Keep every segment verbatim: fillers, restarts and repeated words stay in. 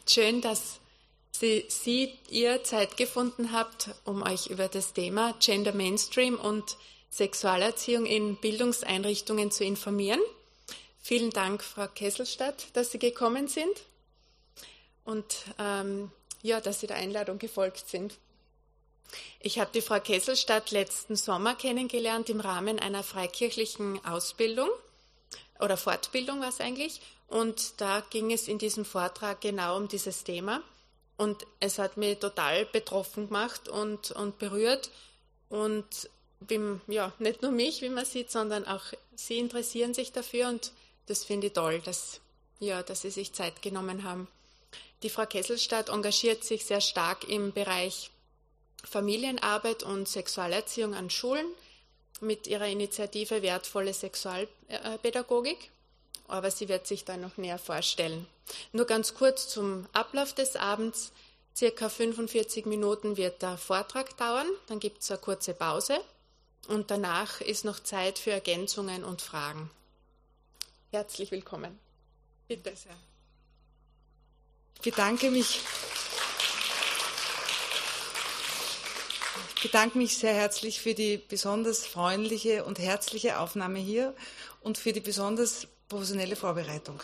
Schön, dass Sie, Sie, ihr Zeit gefunden habt, um euch über das Thema Gender Mainstream und Sexualerziehung in Bildungseinrichtungen zu informieren. Vielen Dank, Frau Kesselstadt, dass Sie gekommen sind und ähm, ja, dass Sie der Einladung gefolgt sind. Ich habe die Frau Kesselstadt letzten Sommer kennengelernt im Rahmen einer freikirchlichen Ausbildung oder Fortbildung war es eigentlich. Und da ging es in diesem Vortrag genau um dieses Thema. Und es hat mich total betroffen gemacht und, und berührt. Und bin, ja, nicht nur mich, wie man sieht, sondern auch Sie interessieren sich dafür. Und das finde ich toll, dass, ja, dass Sie sich Zeit genommen haben. Die Frau Kesselstadt engagiert sich sehr stark im Bereich Familienarbeit und Sexualerziehung an Schulen mit ihrer Initiative Wertvolle Sexualpädagogik. Aber sie wird sich da noch näher vorstellen. Nur ganz kurz zum Ablauf des Abends. Circa fünfundvierzig Minuten wird der Vortrag dauern, dann gibt es eine kurze Pause und danach ist noch Zeit für Ergänzungen und Fragen. Herzlich willkommen. Bitte sehr. Ich bedanke mich, ich bedanke mich sehr herzlich für die besonders freundliche und herzliche Aufnahme hier und für die besonders professionelle Vorbereitung.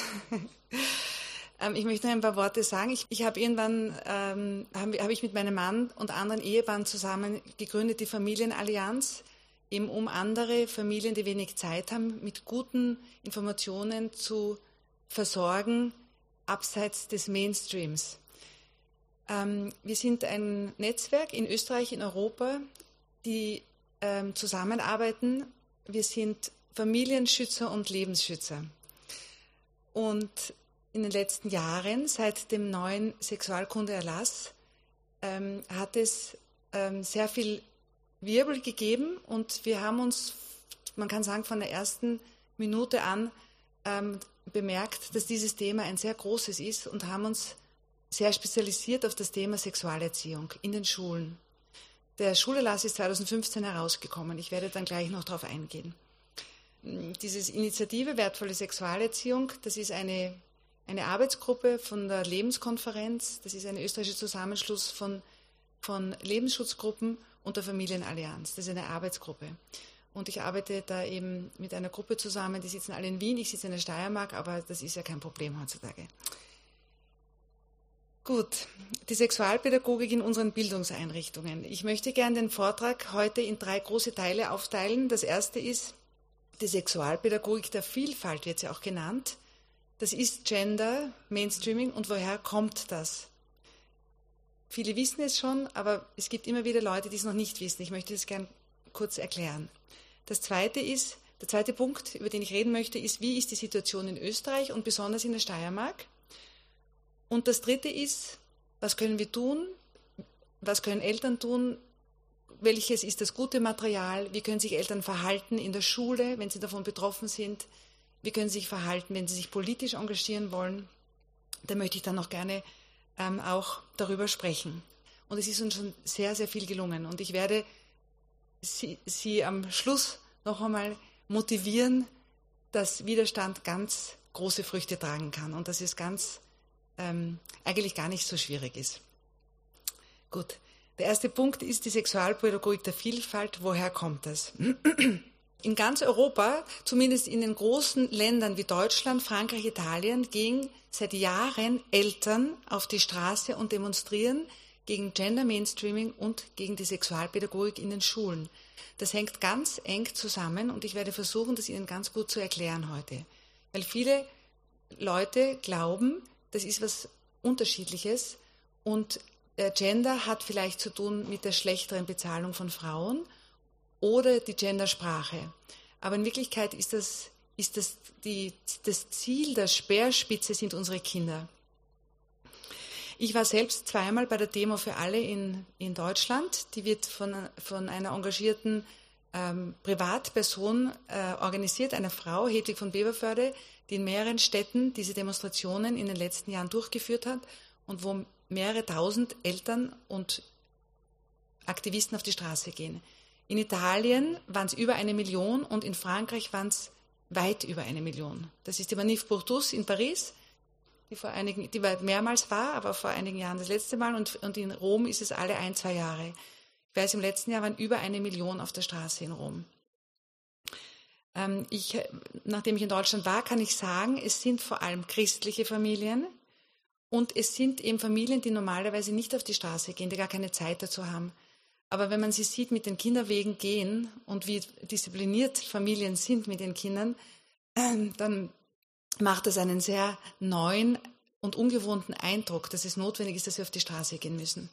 Ich möchte noch ein paar Worte sagen. Ich, ich habe irgendwann, ähm, habe hab ich mit meinem Mann und anderen Ehepaaren zusammen gegründet, die Familienallianz, eben um andere Familien, die wenig Zeit haben, mit guten Informationen zu versorgen, abseits des Mainstreams. Ähm, wir sind ein Netzwerk in Österreich, in Europa, die ähm, zusammenarbeiten. Wir sind Familienschützer und Lebensschützer. Und in den letzten Jahren, seit dem neuen Sexualkundeerlass, ähm, hat es ähm, sehr viel Wirbel gegeben und wir haben uns, man kann sagen, von der ersten Minute an ähm, bemerkt, dass dieses Thema ein sehr großes ist und haben uns sehr spezialisiert auf das Thema Sexualerziehung in den Schulen. Der Schulerlass ist zweitausendfünfzehn herausgekommen. Ich werde dann gleich noch darauf eingehen. Diese Initiative Wertvolle Sexualerziehung, das ist eine, eine Arbeitsgruppe von der Lebenskonferenz, das ist ein österreichischer Zusammenschluss von, von Lebensschutzgruppen und der Familienallianz. Das ist eine Arbeitsgruppe. Und ich arbeite da eben mit einer Gruppe zusammen, die sitzen alle in Wien, ich sitze in der Steiermark, aber das ist ja kein Problem heutzutage. Gut, die Sexualpädagogik in unseren Bildungseinrichtungen. Ich möchte gerne den Vortrag heute in drei große Teile aufteilen. Das erste ist die Sexualpädagogik der Vielfalt, wird sie auch genannt. Das ist Gender, Mainstreaming und woher kommt das? Viele wissen es schon, aber es gibt immer wieder Leute, die es noch nicht wissen. Ich möchte das gerne kurz erklären. Das zweite ist, der zweite Punkt, über den ich reden möchte, ist, wie ist die Situation in Österreich und besonders in der Steiermark? Und das dritte ist, was können wir tun? Was können Eltern tun? Welches ist das gute Material? Wie können sich Eltern verhalten in der Schule, wenn sie davon betroffen sind? Wie können sie sich verhalten, wenn sie sich politisch engagieren wollen? Da möchte ich dann noch gerne ähm, auch darüber sprechen. Und es ist uns schon sehr, sehr viel gelungen. Und ich werde Sie, Sie am Schluss noch einmal motivieren, dass Widerstand ganz große Früchte tragen kann und dass es ganz ähm, eigentlich gar nicht so schwierig ist. Gut. Der erste Punkt ist die Sexualpädagogik der Vielfalt. Woher kommt das? In ganz Europa, zumindest in den großen Ländern wie Deutschland, Frankreich, Italien, gehen seit Jahren Eltern auf die Straße und demonstrieren gegen Gender Mainstreaming und gegen die Sexualpädagogik in den Schulen. Das hängt ganz eng zusammen und ich werde versuchen, das Ihnen ganz gut zu erklären heute. Weil viele Leute glauben, das ist was Unterschiedliches und Gender hat vielleicht zu tun mit der schlechteren Bezahlung von Frauen oder die Gendersprache. Aber in Wirklichkeit ist das, ist das, die, das Ziel, der Speerspitze sind unsere Kinder. Ich war selbst zweimal bei der Demo für alle in, in Deutschland. Die wird von, von einer engagierten ähm, Privatperson äh, organisiert, einer Frau, Hedwig von Beverförde, die in mehreren Städten diese Demonstrationen in den letzten Jahren durchgeführt hat und wo mehrere tausend Eltern und Aktivisten auf die Straße gehen. In Italien waren es über eine Million und in Frankreich waren es weit über eine Million. Das ist die Manif pour tous in Paris. die vor einigen, die mehrmals war, aber vor einigen Jahren das letzte Mal und, und in Rom ist es alle ein, zwei Jahre. Ich weiß, im letzten Jahr waren über eine Million auf der Straße in Rom. Ähm, ich, nachdem ich in Deutschland war, kann ich sagen, es sind vor allem christliche Familien und es sind eben Familien, die normalerweise nicht auf die Straße gehen, die gar keine Zeit dazu haben. Aber wenn man sie sieht, mit den Kinderwegen gehen und wie diszipliniert Familien sind mit den Kindern, äh, dann macht das einen sehr neuen und ungewohnten Eindruck, dass es notwendig ist, dass wir auf die Straße gehen müssen.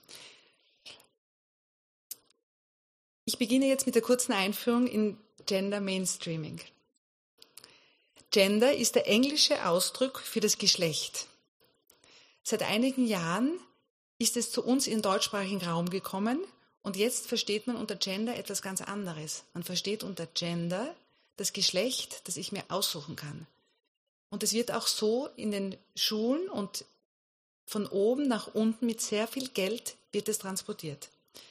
Ich beginne jetzt mit der kurzen Einführung in Gender Mainstreaming. Gender ist der englische Ausdruck für das Geschlecht. Seit einigen Jahren ist es zu uns im deutschsprachigen Raum gekommen und jetzt versteht man unter Gender etwas ganz anderes. Man versteht unter Gender das Geschlecht, das ich mir aussuchen kann. Und es wird auch so in den Schulen und von oben nach unten mit sehr viel Geld wird es transportiert.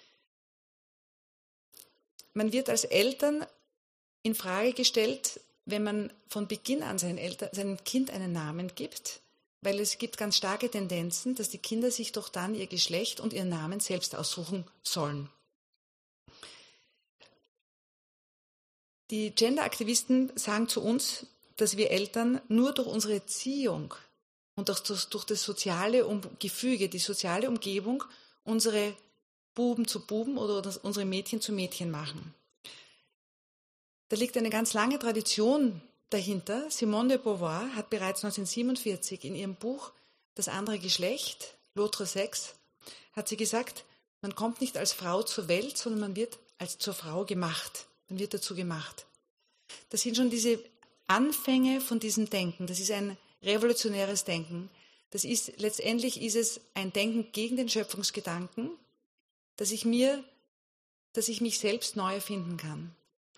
Man wird als Eltern in Frage gestellt, wenn man von Beginn an seinen Eltern, seinem Kind einen Namen gibt, weil es gibt ganz starke Tendenzen, dass die Kinder sich doch dann ihr Geschlecht und ihren Namen selbst aussuchen sollen. Die Gender-Aktivisten sagen zu uns, dass wir Eltern nur durch unsere Erziehung und durch das, durch das soziale Gefüge, die soziale Umgebung, unsere Buben zu Buben oder unsere Mädchen zu Mädchen machen. Da liegt eine ganz lange Tradition dahinter. Simone de Beauvoir hat bereits neunzehnhundertsiebenundvierzig in ihrem Buch Das andere Geschlecht, L'autre sexe, hat sie gesagt, man kommt nicht als Frau zur Welt, sondern man wird als zur Frau gemacht. Man wird dazu gemacht. Das sind schon diese Anfänge von diesem Denken. Das ist ein revolutionäres Denken. Das ist, letztendlich ist es ein Denken gegen den Schöpfungsgedanken, dass ich mir, dass ich mich selbst neu erfinden kann.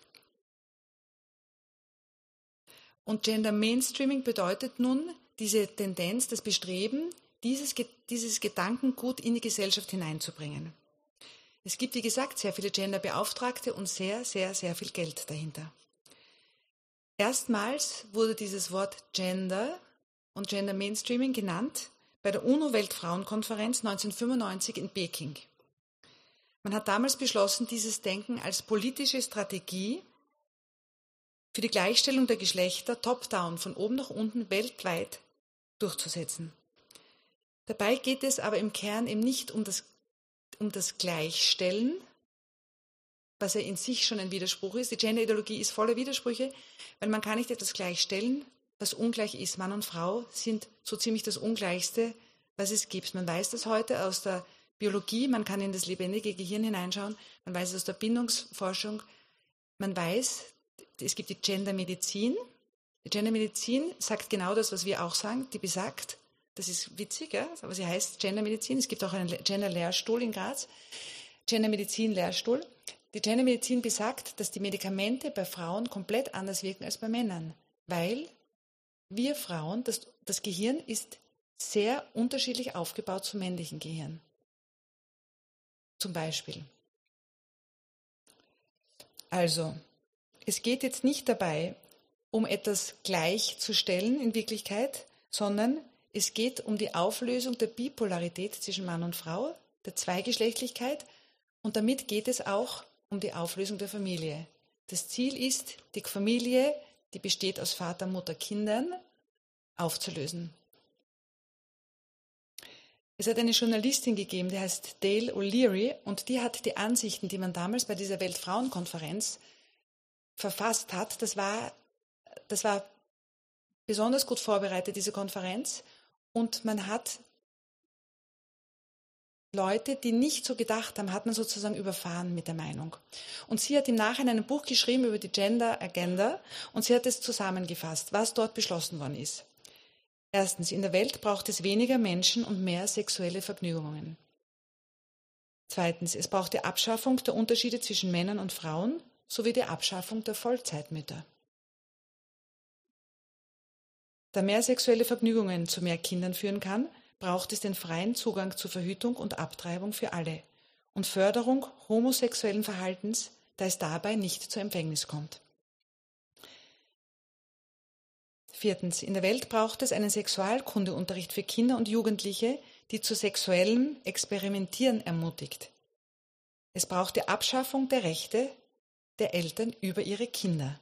Und Gender Mainstreaming bedeutet nun diese Tendenz, das Bestreben, dieses, dieses Gedankengut in die Gesellschaft hineinzubringen. Es gibt, wie gesagt, sehr viele Genderbeauftragte und sehr, sehr, sehr viel Geld dahinter. Erstmals wurde dieses Wort Gender und Gender Mainstreaming genannt bei der UNO-Weltfrauenkonferenz neunzehnhundertfünfundneunzig in Peking. Man hat damals beschlossen, dieses Denken als politische Strategie für die Gleichstellung der Geschlechter top-down, von oben nach unten, weltweit durchzusetzen. Dabei geht es aber im Kern eben nicht um das, um das Gleichstellen, was ja in sich schon ein Widerspruch ist. Die Gender-Ideologie ist voller Widersprüche, weil man kann nicht etwas gleichstellen, was ungleich ist. Mann und Frau sind so ziemlich das Ungleichste, was es gibt. Man weiß das heute aus der Biologie, man kann in das lebendige Gehirn hineinschauen, man weiß es aus der Bindungsforschung, man weiß, es gibt die Gendermedizin. Die Gendermedizin sagt genau das, was wir auch sagen, die besagt, das ist witzig, ja? Aber sie heißt Gendermedizin, es gibt auch einen Gender-Lehrstuhl in Graz, Gendermedizin-Lehrstuhl. Die Gendermedizin besagt, dass die Medikamente bei Frauen komplett anders wirken als bei Männern, weil wir Frauen, das, das Gehirn ist sehr unterschiedlich aufgebaut zum männlichen Gehirn. Zum Beispiel. Also, es geht jetzt nicht dabei, um etwas gleichzustellen in Wirklichkeit, sondern es geht um die Auflösung der Bipolarität zwischen Mann und Frau, der Zweigeschlechtlichkeit, und damit geht es auch um die Auflösung der Familie. Das Ziel ist, die Familie, die besteht aus Vater, Mutter, Kindern, aufzulösen. Es hat eine Journalistin gegeben, die heißt Dale O'Leary, und die hat die Ansichten, die man damals bei dieser Weltfrauenkonferenz verfasst hat, das war, das war besonders gut vorbereitet, diese Konferenz, und man hat Leute, die nicht so gedacht haben, hat man sozusagen überfahren mit der Meinung. Und sie hat im Nachhinein ein Buch geschrieben über die Gender Agenda und sie hat es zusammengefasst, was dort beschlossen worden ist. Erstens, in der Welt braucht es weniger Menschen und mehr sexuelle Vergnügungen. Zweitens, es braucht die Abschaffung der Unterschiede zwischen Männern und Frauen sowie die Abschaffung der Vollzeitmütter. Da mehr sexuelle Vergnügungen zu mehr Kindern führen kann, braucht es den freien Zugang zu Verhütung und Abtreibung für alle und Förderung homosexuellen Verhaltens, da es dabei nicht zur Empfängnis kommt. Viertens. In der Welt braucht es einen Sexualkundeunterricht für Kinder und Jugendliche, die zu sexuellem Experimentieren ermutigt. Es braucht die Abschaffung der Rechte der Eltern über ihre Kinder.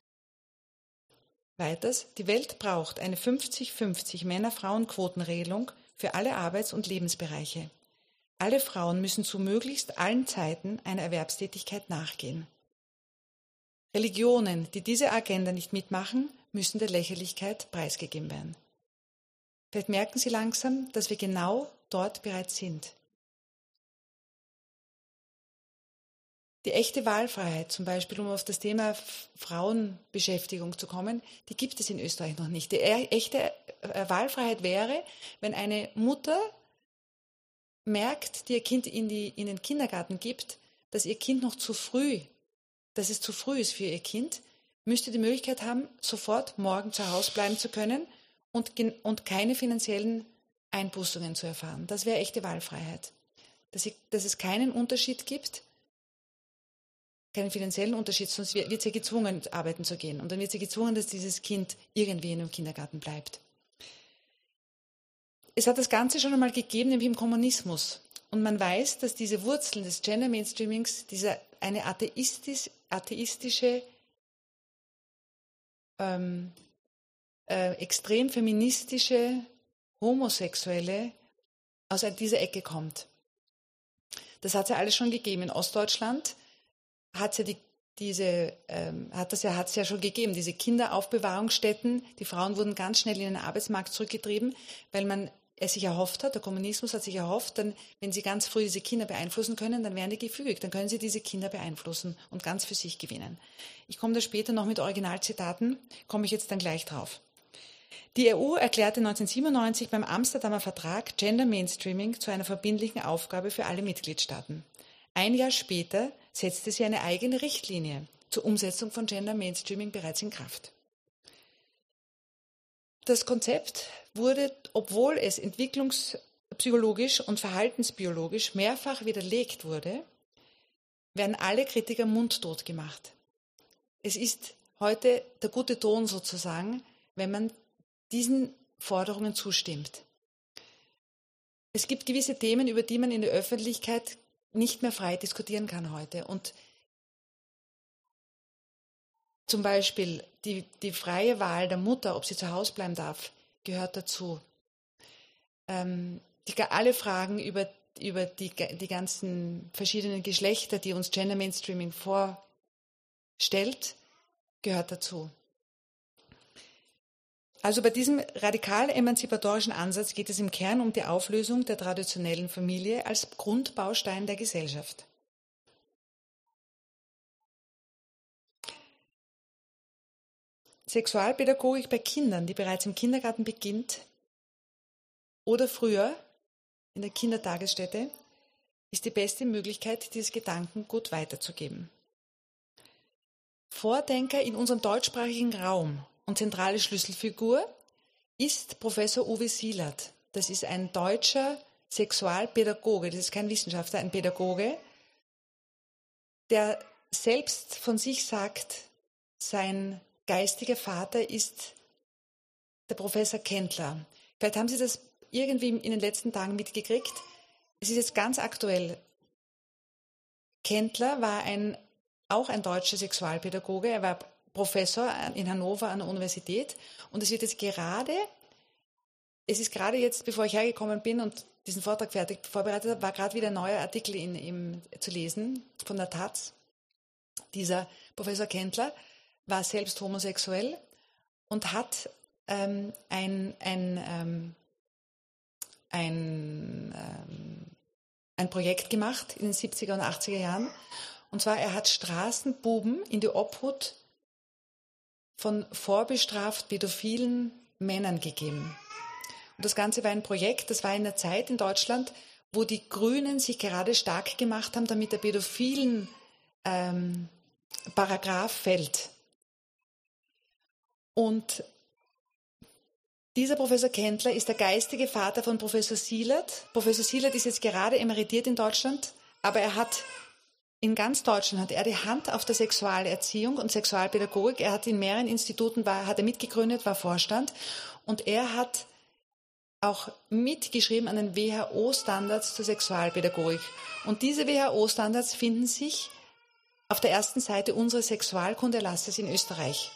Weiters, die Welt braucht eine fünfzig fünfzig Männer-Frauen-Quotenregelung für alle Arbeits- und Lebensbereiche. Alle Frauen müssen zu möglichst allen Zeiten einer Erwerbstätigkeit nachgehen. Religionen, die diese Agenda nicht mitmachen, müssen der Lächerlichkeit preisgegeben werden. Vielleicht merken Sie langsam, dass wir genau dort bereits sind. Die echte Wahlfreiheit, zum Beispiel, um auf das Thema Frauenbeschäftigung zu kommen, die gibt es in Österreich noch nicht. Die echte Wahlfreiheit wäre, wenn eine Mutter merkt, die ihr Kind in, die, in den Kindergarten gibt, dass ihr Kind noch zu früh, dass es zu früh ist für ihr Kind, müsste die Möglichkeit haben, sofort morgen zu Hause bleiben zu können und, und keine finanziellen Einbußungen zu erfahren. Das wäre echte Wahlfreiheit. Dass, ich, dass es keinen Unterschied gibt, keinen finanziellen Unterschied, sonst wird sie gezwungen, arbeiten zu gehen. Und dann wird sie gezwungen, dass dieses Kind irgendwie in einem Kindergarten bleibt. Es hat das Ganze schon einmal gegeben, nämlich im Kommunismus. Und man weiß, dass diese Wurzeln des Gender Mainstreamings, diese eine atheistisch, atheistische, ähm, äh, extrem feministische, homosexuelle, aus dieser Ecke kommt. Das hat es ja alles schon gegeben. In Ostdeutschland hat es ja die, diese, ähm, hat das ja, hat's ja schon gegeben, diese Kinderaufbewahrungsstätten. Die Frauen wurden ganz schnell in den Arbeitsmarkt zurückgetrieben, weil man es sich erhofft hat, der Kommunismus hat sich erhofft, dann, wenn sie ganz früh diese Kinder beeinflussen können, dann werden die gefügig, dann können sie diese Kinder beeinflussen und ganz für sich gewinnen. Ich komme da später noch mit Originalzitaten, komme ich jetzt dann gleich drauf. Die E U erklärte neunzehnhundertsiebenundneunzig beim Amsterdamer Vertrag Gender Mainstreaming zu einer verbindlichen Aufgabe für alle Mitgliedstaaten. Ein Jahr später setzte sie eine eigene Richtlinie zur Umsetzung von Gender Mainstreaming bereits in Kraft. Das Konzept wurde, obwohl es entwicklungspsychologisch und verhaltensbiologisch mehrfach widerlegt wurde, werden alle Kritiker mundtot gemacht. Es ist heute der gute Ton sozusagen, wenn man diesen Forderungen zustimmt. Es gibt gewisse Themen, über die man in der Öffentlichkeit nicht mehr frei diskutieren kann heute. Und zum Beispiel die, die freie Wahl der Mutter, ob sie zu Hause bleiben darf, gehört dazu. Ähm, die, alle Fragen über, über die, die ganzen verschiedenen Geschlechter, die uns Gender Mainstreaming vorstellt, gehört dazu. Also bei diesem radikal emanzipatorischen Ansatz geht es im Kern um die Auflösung der traditionellen Familie als Grundbaustein der Gesellschaft. Sexualpädagogik bei Kindern, die bereits im Kindergarten beginnt oder früher in der Kindertagesstätte, ist die beste Möglichkeit, dieses Gedankengut weiterzugeben. Vordenker in unserem deutschsprachigen Raum und zentrale Schlüsselfigur ist Professor Uwe Sielert. Das ist ein deutscher Sexualpädagoge, das ist kein Wissenschaftler, ein Pädagoge, der selbst von sich sagt, sein geistiger Vater ist der Professor Kendler. Vielleicht haben Sie das irgendwie in den letzten Tagen mitgekriegt. Es ist jetzt ganz aktuell. Kendler war ein, auch ein deutscher Sexualpädagoge. Er war Professor in Hannover an der Universität. Und es wird jetzt gerade, es ist gerade jetzt, bevor ich hergekommen bin und diesen Vortrag fertig vorbereitet habe, war gerade wieder ein neuer Artikel in, in, zu lesen von der Taz. Dieser Professor Kendler war selbst homosexuell und hat ähm, ein, ein, ähm, ein, ähm, ein Projekt gemacht in den siebziger und achtziger Jahren. Und zwar, er hat Straßenbuben in die Obhut von vorbestraft pädophilen Männern gegeben. Und das Ganze war ein Projekt, das war in der Zeit in Deutschland, wo die Grünen sich gerade stark gemacht haben, damit der pädophilen ähm, Paragraph fällt. Und dieser Professor Kendler ist der geistige Vater von Professor Sielert. Professor Sielert ist jetzt gerade emeritiert in Deutschland, aber er hat In ganz Deutschland hat er die Hand auf der Sexualerziehung und Sexualpädagogik. Er hat in mehreren Instituten, war, hat er mitgegründet, war Vorstand. Und er hat auch mitgeschrieben an den W H O-Standards zur Sexualpädagogik. Und diese W H O-Standards finden sich auf der ersten Seite unseres Sexualkundeerlasses in Österreich.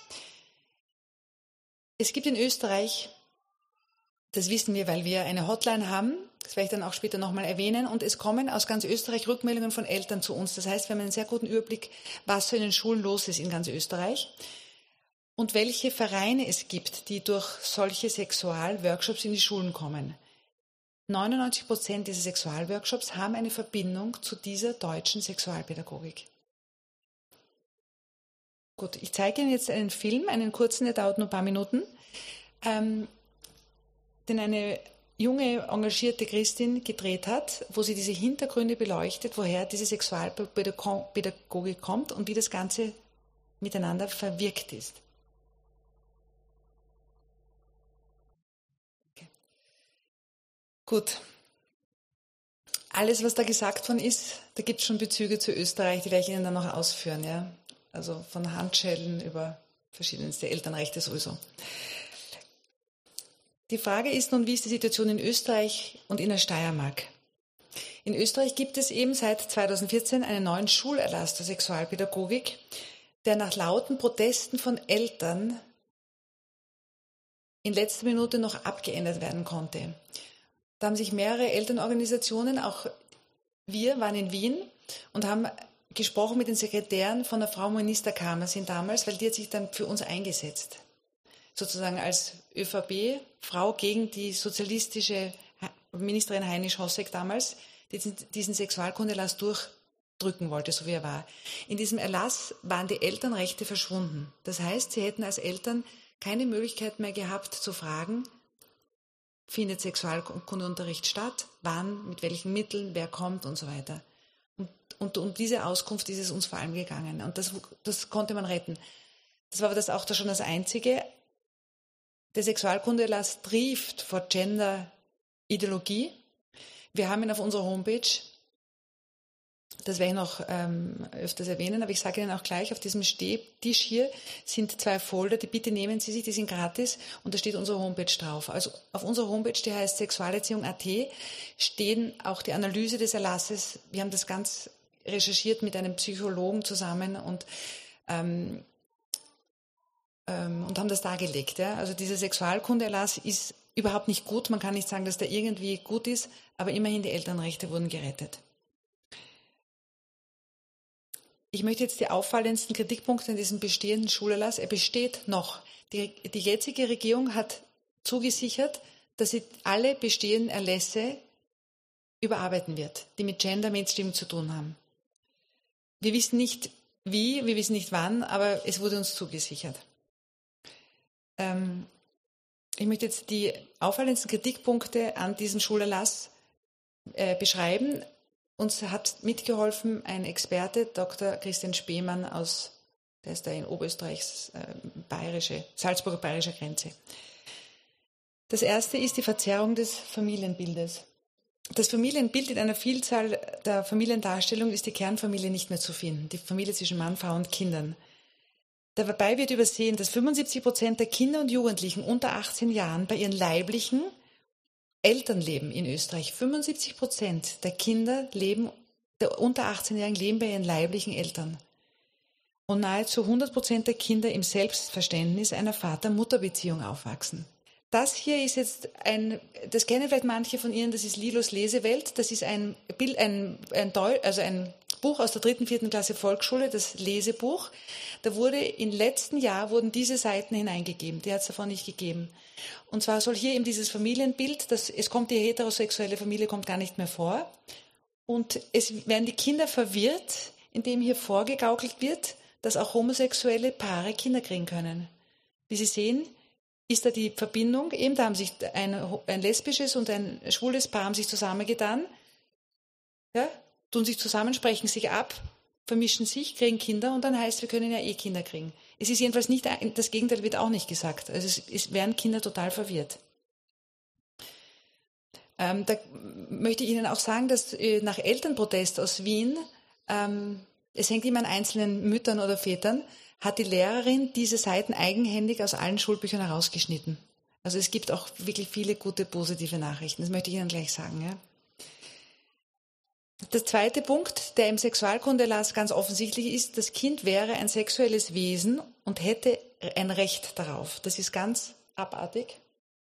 Es gibt in Österreich, das wissen wir, weil wir eine Hotline haben, das werde ich dann auch später nochmal erwähnen, und es kommen aus ganz Österreich Rückmeldungen von Eltern zu uns. Das heißt, wir haben einen sehr guten Überblick, was so in den Schulen los ist in ganz Österreich und welche Vereine es gibt, die durch solche Sexualworkshops in die Schulen kommen. neunundneunzig Prozent dieser Sexualworkshops haben eine Verbindung zu dieser deutschen Sexualpädagogik. Gut, ich zeige Ihnen jetzt einen Film, einen kurzen, der dauert nur ein paar Minuten, ähm, den eine junge, engagierte Christin gedreht hat, wo sie diese Hintergründe beleuchtet, woher diese Sexualpädagogik kommt und wie das Ganze miteinander verwirkt ist. Okay. Gut. Alles, was da gesagt worden ist, da gibt es schon Bezüge zu Österreich, die werde ich Ihnen dann noch ausführen. Ja? Also von Handschellen über verschiedenste Elternrechte sowieso. Die Frage ist nun, wie ist die Situation in Österreich und in der Steiermark? In Österreich gibt es eben seit zweitausendvierzehn einen neuen Schulerlass zur Sexualpädagogik, der nach lauten Protesten von Eltern in letzter Minute noch abgeändert werden konnte. Da haben sich mehrere Elternorganisationen, auch wir waren in Wien und haben gesprochen mit den Sekretären von der Frau Ministerkammer sind damals, weil die hat sich dann für uns eingesetzt. Sozusagen als ÖVP-Frau gegen die sozialistische Ministerin Heinisch-Hossek damals, die diesen Sexualkundeerlass durchdrücken wollte, so wie er war. In diesem Erlass waren die Elternrechte verschwunden. Das heißt, sie hätten als Eltern keine Möglichkeit mehr gehabt zu fragen, findet Sexualkundeunterricht statt, wann, mit welchen Mitteln, wer kommt und so weiter. Und, und um diese Auskunft ist es uns vor allem gegangen. Und das, das konnte man retten. Das war aber das auch schon das Einzige. Der Sexualkundeerlass trieft vor Gender-Ideologie. Wir haben ihn auf unserer Homepage. Das werde ich noch ähm, öfters erwähnen, aber ich sage Ihnen auch gleich, auf diesem Stehtisch hier sind zwei Folder, die bitte nehmen Sie sich, die sind gratis und da steht unsere Homepage drauf. Also auf unserer Homepage, die heißt sexualerziehung punkt at, stehen auch die Analyse des Erlasses. Wir haben das ganz recherchiert mit einem Psychologen zusammen und ähm, ähm, und haben das dargelegt. Ja? Also dieser Sexualkundeerlass ist überhaupt nicht gut. Man kann nicht sagen, dass der irgendwie gut ist, aber immerhin die Elternrechte wurden gerettet. Ich möchte jetzt die auffallendsten Kritikpunkte an diesem bestehenden Schulerlass. Er besteht noch. Die, die jetzige Regierung hat zugesichert, dass sie alle bestehenden Erlässe überarbeiten wird, die mit Gender Mainstream zu tun haben. Wir wissen nicht wie, wir wissen nicht wann, aber es wurde uns zugesichert. Ähm, ich möchte jetzt die auffallendsten Kritikpunkte an diesem Schulerlass äh, beschreiben. Uns hat mitgeholfen ein Experte, Doktor Christian Spemann aus, der ist da in Oberösterreichs äh, bayerische, Salzburger bayerischer Grenze. Das erste ist die Verzerrung des Familienbildes. Das Familienbild in einer Vielzahl der Familiendarstellungen ist die Kernfamilie nicht mehr zu finden, die Familie zwischen Mann, Frau und Kindern. Dabei wird übersehen, dass fünfundsiebzig Prozent der Kinder und Jugendlichen unter achtzehn Jahren bei ihren leiblichen Eltern leben in Österreich. fünfundsiebzig Prozent der Kinder leben, der unter achtzehnjährigen leben bei ihren leiblichen Eltern. Und nahezu hundert Prozent der Kinder im Selbstverständnis einer Vater-Mutter-Beziehung aufwachsen. Das hier ist jetzt ein, das kennen vielleicht manche von Ihnen, das ist Lilos Lesewelt. Das ist ein, Bild, ein, ein, Deu, also ein Buch aus der dritten, vierten Klasse Volksschule, das Lesebuch. Da wurde im letzten Jahr wurden diese Seiten hineingegeben, die hat es davon nicht gegeben. Und zwar soll hier eben dieses Familienbild, das, es kommt die heterosexuelle Familie kommt gar nicht mehr vor. Und es werden die Kinder verwirrt, indem hier vorgegaukelt wird, dass auch homosexuelle Paare Kinder kriegen können. Wie Sie sehen, ist da die Verbindung, eben da haben sich ein, ein lesbisches und ein schwules Paar haben sich zusammengetan, ja, tun sich zusammen, sprechen sich ab, vermischen sich, kriegen Kinder und dann heißt, wir können ja eh Kinder kriegen. Es ist jedenfalls nicht, das Gegenteil wird auch nicht gesagt. Also es, es werden Kinder total verwirrt. Ähm, da möchte ich Ihnen auch sagen, dass äh, nach Elternprotest aus Wien ähm, es hängt immer an einzelnen Müttern oder Vätern, hat die Lehrerin diese Seiten eigenhändig aus allen Schulbüchern herausgeschnitten. Also es gibt auch wirklich viele gute, positive Nachrichten. Das möchte ich Ihnen gleich sagen. Ja. Der zweite Punkt, der im Sexualkundeerlass ganz offensichtlich ist, das Kind wäre ein sexuelles Wesen und hätte ein Recht darauf. Das ist ganz abartig.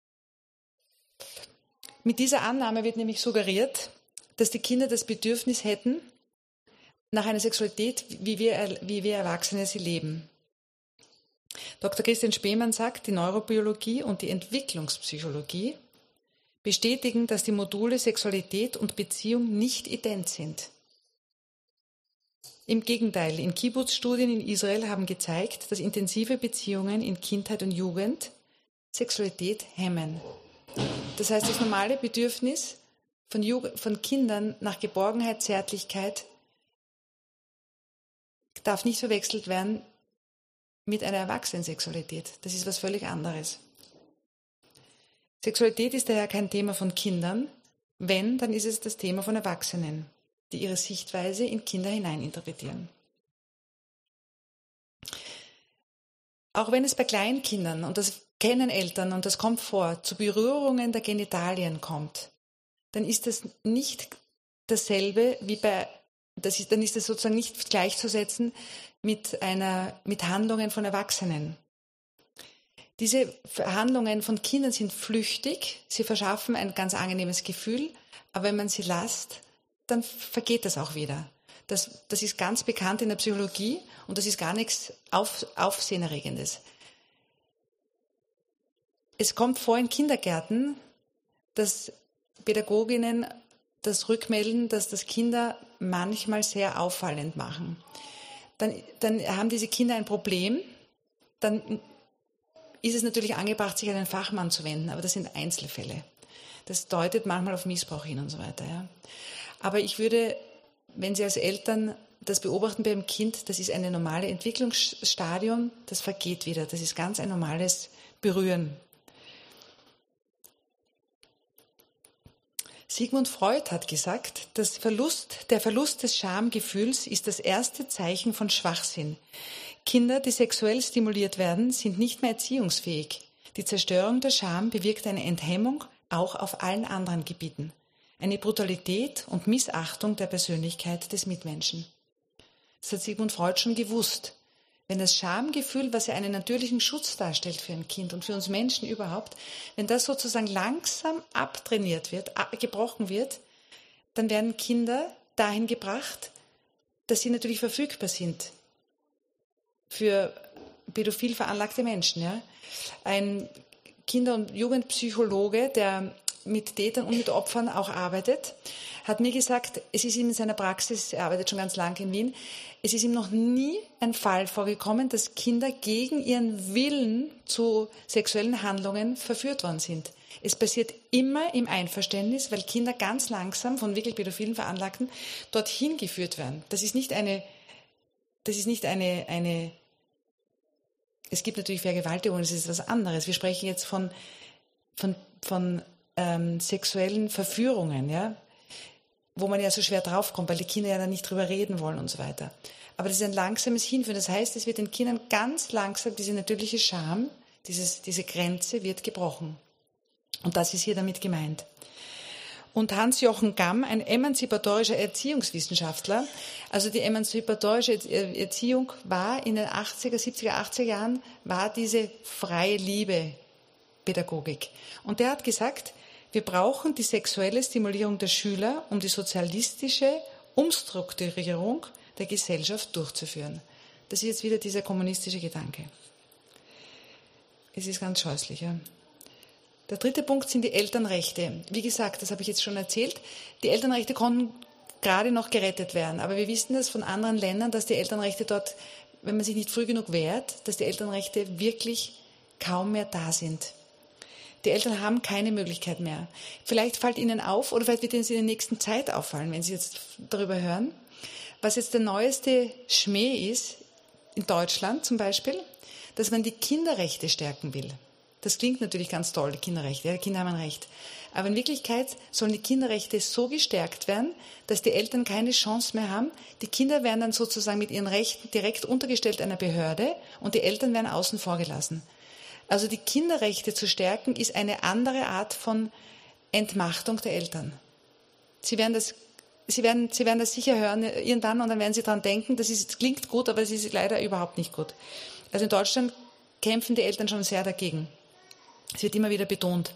Mit dieser Annahme wird nämlich suggeriert, dass die Kinder das Bedürfnis hätten nach einer Sexualität, wie wir, wie wir Erwachsene sie leben. Doktor Christian Spemann sagt, die Neurobiologie und die Entwicklungspsychologie bestätigen, dass die Module Sexualität und Beziehung nicht ident sind. Im Gegenteil, in Kibbutz-Studien in Israel haben gezeigt, dass intensive Beziehungen in Kindheit und Jugend Sexualität hemmen. Das heißt, das normale Bedürfnis von, Jugend, von Kindern nach Geborgenheit, Zärtlichkeit darf nicht verwechselt werden mit einer Erwachsenensexualität. Das ist was völlig anderes. Sexualität ist daher kein Thema von Kindern. Wenn, dann ist es das Thema von Erwachsenen, die ihre Sichtweise in Kinder hineininterpretieren. Auch wenn es bei Kleinkindern, und das kennen Eltern und das kommt vor, zu Berührungen der Genitalien kommt, dann ist das nicht dasselbe wie bei, das ist, dann ist das sozusagen nicht gleichzusetzen mit einer, mit Handlungen von Erwachsenen. Diese Handlungen von Kindern sind flüchtig, sie verschaffen ein ganz angenehmes Gefühl, aber wenn man sie lässt, dann vergeht das auch wieder. Das, das ist ganz bekannt in der Psychologie und das ist gar nichts Auf, Aufsehenerregendes. Es kommt vor in Kindergärten, dass Pädagoginnen das rückmelden, dass das Kinder manchmal sehr auffallend machen. Dann, dann haben diese Kinder ein Problem, dann ist es natürlich angebracht, sich an einen Fachmann zu wenden, aber das sind Einzelfälle. Das deutet manchmal auf Missbrauch hin und so weiter. Ja. Aber ich würde, wenn Sie als Eltern das beobachten beim Kind, das ist ein normales Entwicklungsstadium, das vergeht wieder. Das ist ganz ein normales Berühren. Sigmund Freud hat gesagt, das Verlust, der Verlust des Schamgefühls ist das erste Zeichen von Schwachsinn. Kinder, die sexuell stimuliert werden, sind nicht mehr erziehungsfähig. Die Zerstörung der Scham bewirkt eine Enthemmung auch auf allen anderen Gebieten. Eine Brutalität und Missachtung der Persönlichkeit des Mitmenschen. Das hat Sigmund Freud schon gewusst. Wenn das Schamgefühl, was ja einen natürlichen Schutz darstellt für ein Kind und für uns Menschen überhaupt, wenn das sozusagen langsam abtrainiert wird, gebrochen wird, dann werden Kinder dahin gebracht, dass sie natürlich verfügbar sind für pädophil veranlagte Menschen. Ja? Ein Kinder- und Jugendpsychologe, der mit Tätern und mit Opfern auch arbeitet, hat mir gesagt, es ist ihm in seiner Praxis, er arbeitet schon ganz lange in Wien, es ist ihm noch nie ein Fall vorgekommen, dass Kinder gegen ihren Willen zu sexuellen Handlungen verführt worden sind. Es passiert immer im Einverständnis, weil Kinder ganz langsam von wirklich pädophilen Veranlagten dorthin geführt werden. Das ist nicht eine, das ist nicht eine, eine, es gibt natürlich Vergewaltigungen, das ist was anderes. Wir sprechen jetzt von, von, von ähm, sexuellen Verführungen, ja, wo man ja so schwer draufkommt, weil die Kinder ja dann nicht drüber reden wollen und so weiter. Aber das ist ein langsames Hinführen. Das heißt, es wird den Kindern ganz langsam, diese natürliche Scham, dieses, diese Grenze wird gebrochen. Und das ist hier damit gemeint. Und Hans-Jochen Gamm, ein emanzipatorischer Erziehungswissenschaftler, also die emanzipatorische Erziehung war in den achtziger, siebziger, achtziger Jahren, war diese freie Liebe Pädagogik. Und der hat gesagt, wir brauchen die sexuelle Stimulierung der Schüler, um die sozialistische Umstrukturierung der Gesellschaft durchzuführen. Das ist jetzt wieder dieser kommunistische Gedanke. Es ist ganz scheußlich. Ja. Der dritte Punkt sind die Elternrechte. Wie gesagt, das habe ich jetzt schon erzählt, die Elternrechte konnten gerade noch gerettet werden. Aber wir wissen das von anderen Ländern, dass die Elternrechte dort, wenn man sich nicht früh genug wehrt, dass die Elternrechte wirklich kaum mehr da sind. Die Eltern haben keine Möglichkeit mehr. Vielleicht fällt Ihnen auf, oder vielleicht wird Ihnen in der nächsten Zeit auffallen, wenn Sie jetzt darüber hören, was jetzt der neueste Schmäh ist, in Deutschland zum Beispiel, dass man die Kinderrechte stärken will. Das klingt natürlich ganz toll, die Kinderrechte. Ja, die Kinder haben ein Recht. Aber in Wirklichkeit sollen die Kinderrechte so gestärkt werden, dass die Eltern keine Chance mehr haben. Die Kinder werden dann sozusagen mit ihren Rechten direkt untergestellt einer Behörde und die Eltern werden außen vor gelassen. Also die Kinderrechte zu stärken, ist eine andere Art von Entmachtung der Eltern. Sie werden das, Sie werden, Sie werden das sicher hören irgendwann und dann werden Sie daran denken, das, ist, das klingt gut, aber es ist leider überhaupt nicht gut. Also in Deutschland kämpfen die Eltern schon sehr dagegen. Es wird immer wieder betont.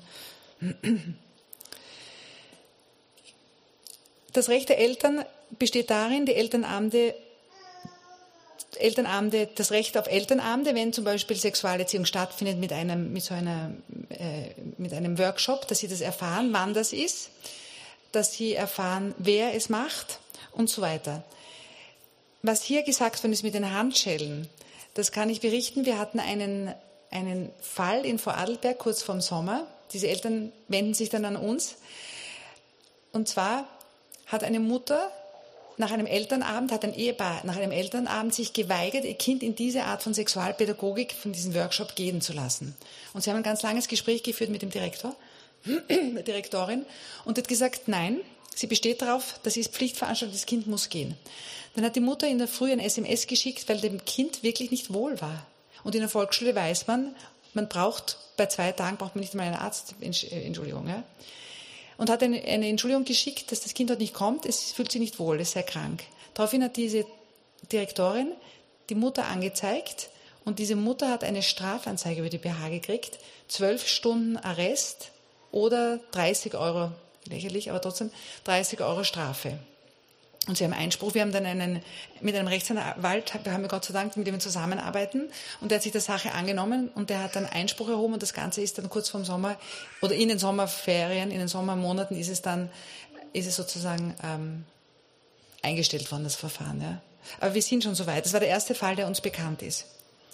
Das Recht der Eltern besteht darin, die Elternabende, Elternabende, das Recht auf Elternabende, wenn zum Beispiel Sexualerziehung stattfindet mit einem, mit so einer, äh, mit einem Workshop, dass sie das erfahren, wann das ist, dass sie erfahren, wer es macht und so weiter. Was hier gesagt worden ist mit den Handschellen, das kann ich berichten. Wir hatten einen einen Fall in Vorarlberg kurz vorm Sommer. Diese Eltern wenden sich dann an uns. Und zwar hat eine Mutter nach einem Elternabend, hat ein Ehepaar nach einem Elternabend sich geweigert, ihr Kind in diese Art von Sexualpädagogik, von diesem Workshop gehen zu lassen. Und sie haben ein ganz langes Gespräch geführt mit dem Direktor, der Direktorin, und hat gesagt, nein, sie besteht darauf, das ist Pflichtveranstaltung, das Kind muss gehen. Dann hat die Mutter in der Früh ein S M S geschickt, weil dem Kind wirklich nicht wohl war. Und in der Volksschule weiß man, man braucht, bei zwei Tagen braucht man nicht mal eine Arztentschuldigung. Ja? Und hat eine, eine Entschuldigung geschickt, dass das Kind dort nicht kommt, es fühlt sich nicht wohl, es sei krank. Daraufhin hat diese Direktorin die Mutter angezeigt und diese Mutter hat eine Strafanzeige über die B H gekriegt, zwölf Stunden Arrest oder dreißig Euro, lächerlich, aber trotzdem dreißig Euro Strafe. Und sie haben Einspruch. Wir haben dann einen, mit einem Rechtsanwalt, wir haben Gott sei Dank, mit dem wir zusammenarbeiten, und der hat sich der Sache angenommen und der hat dann Einspruch erhoben und das Ganze ist dann kurz vorm Sommer oder in den Sommerferien, in den Sommermonaten ist es dann, ist es sozusagen ähm, eingestellt worden, das Verfahren. Ja. Aber wir sind schon so weit. Das war der erste Fall, der uns bekannt ist.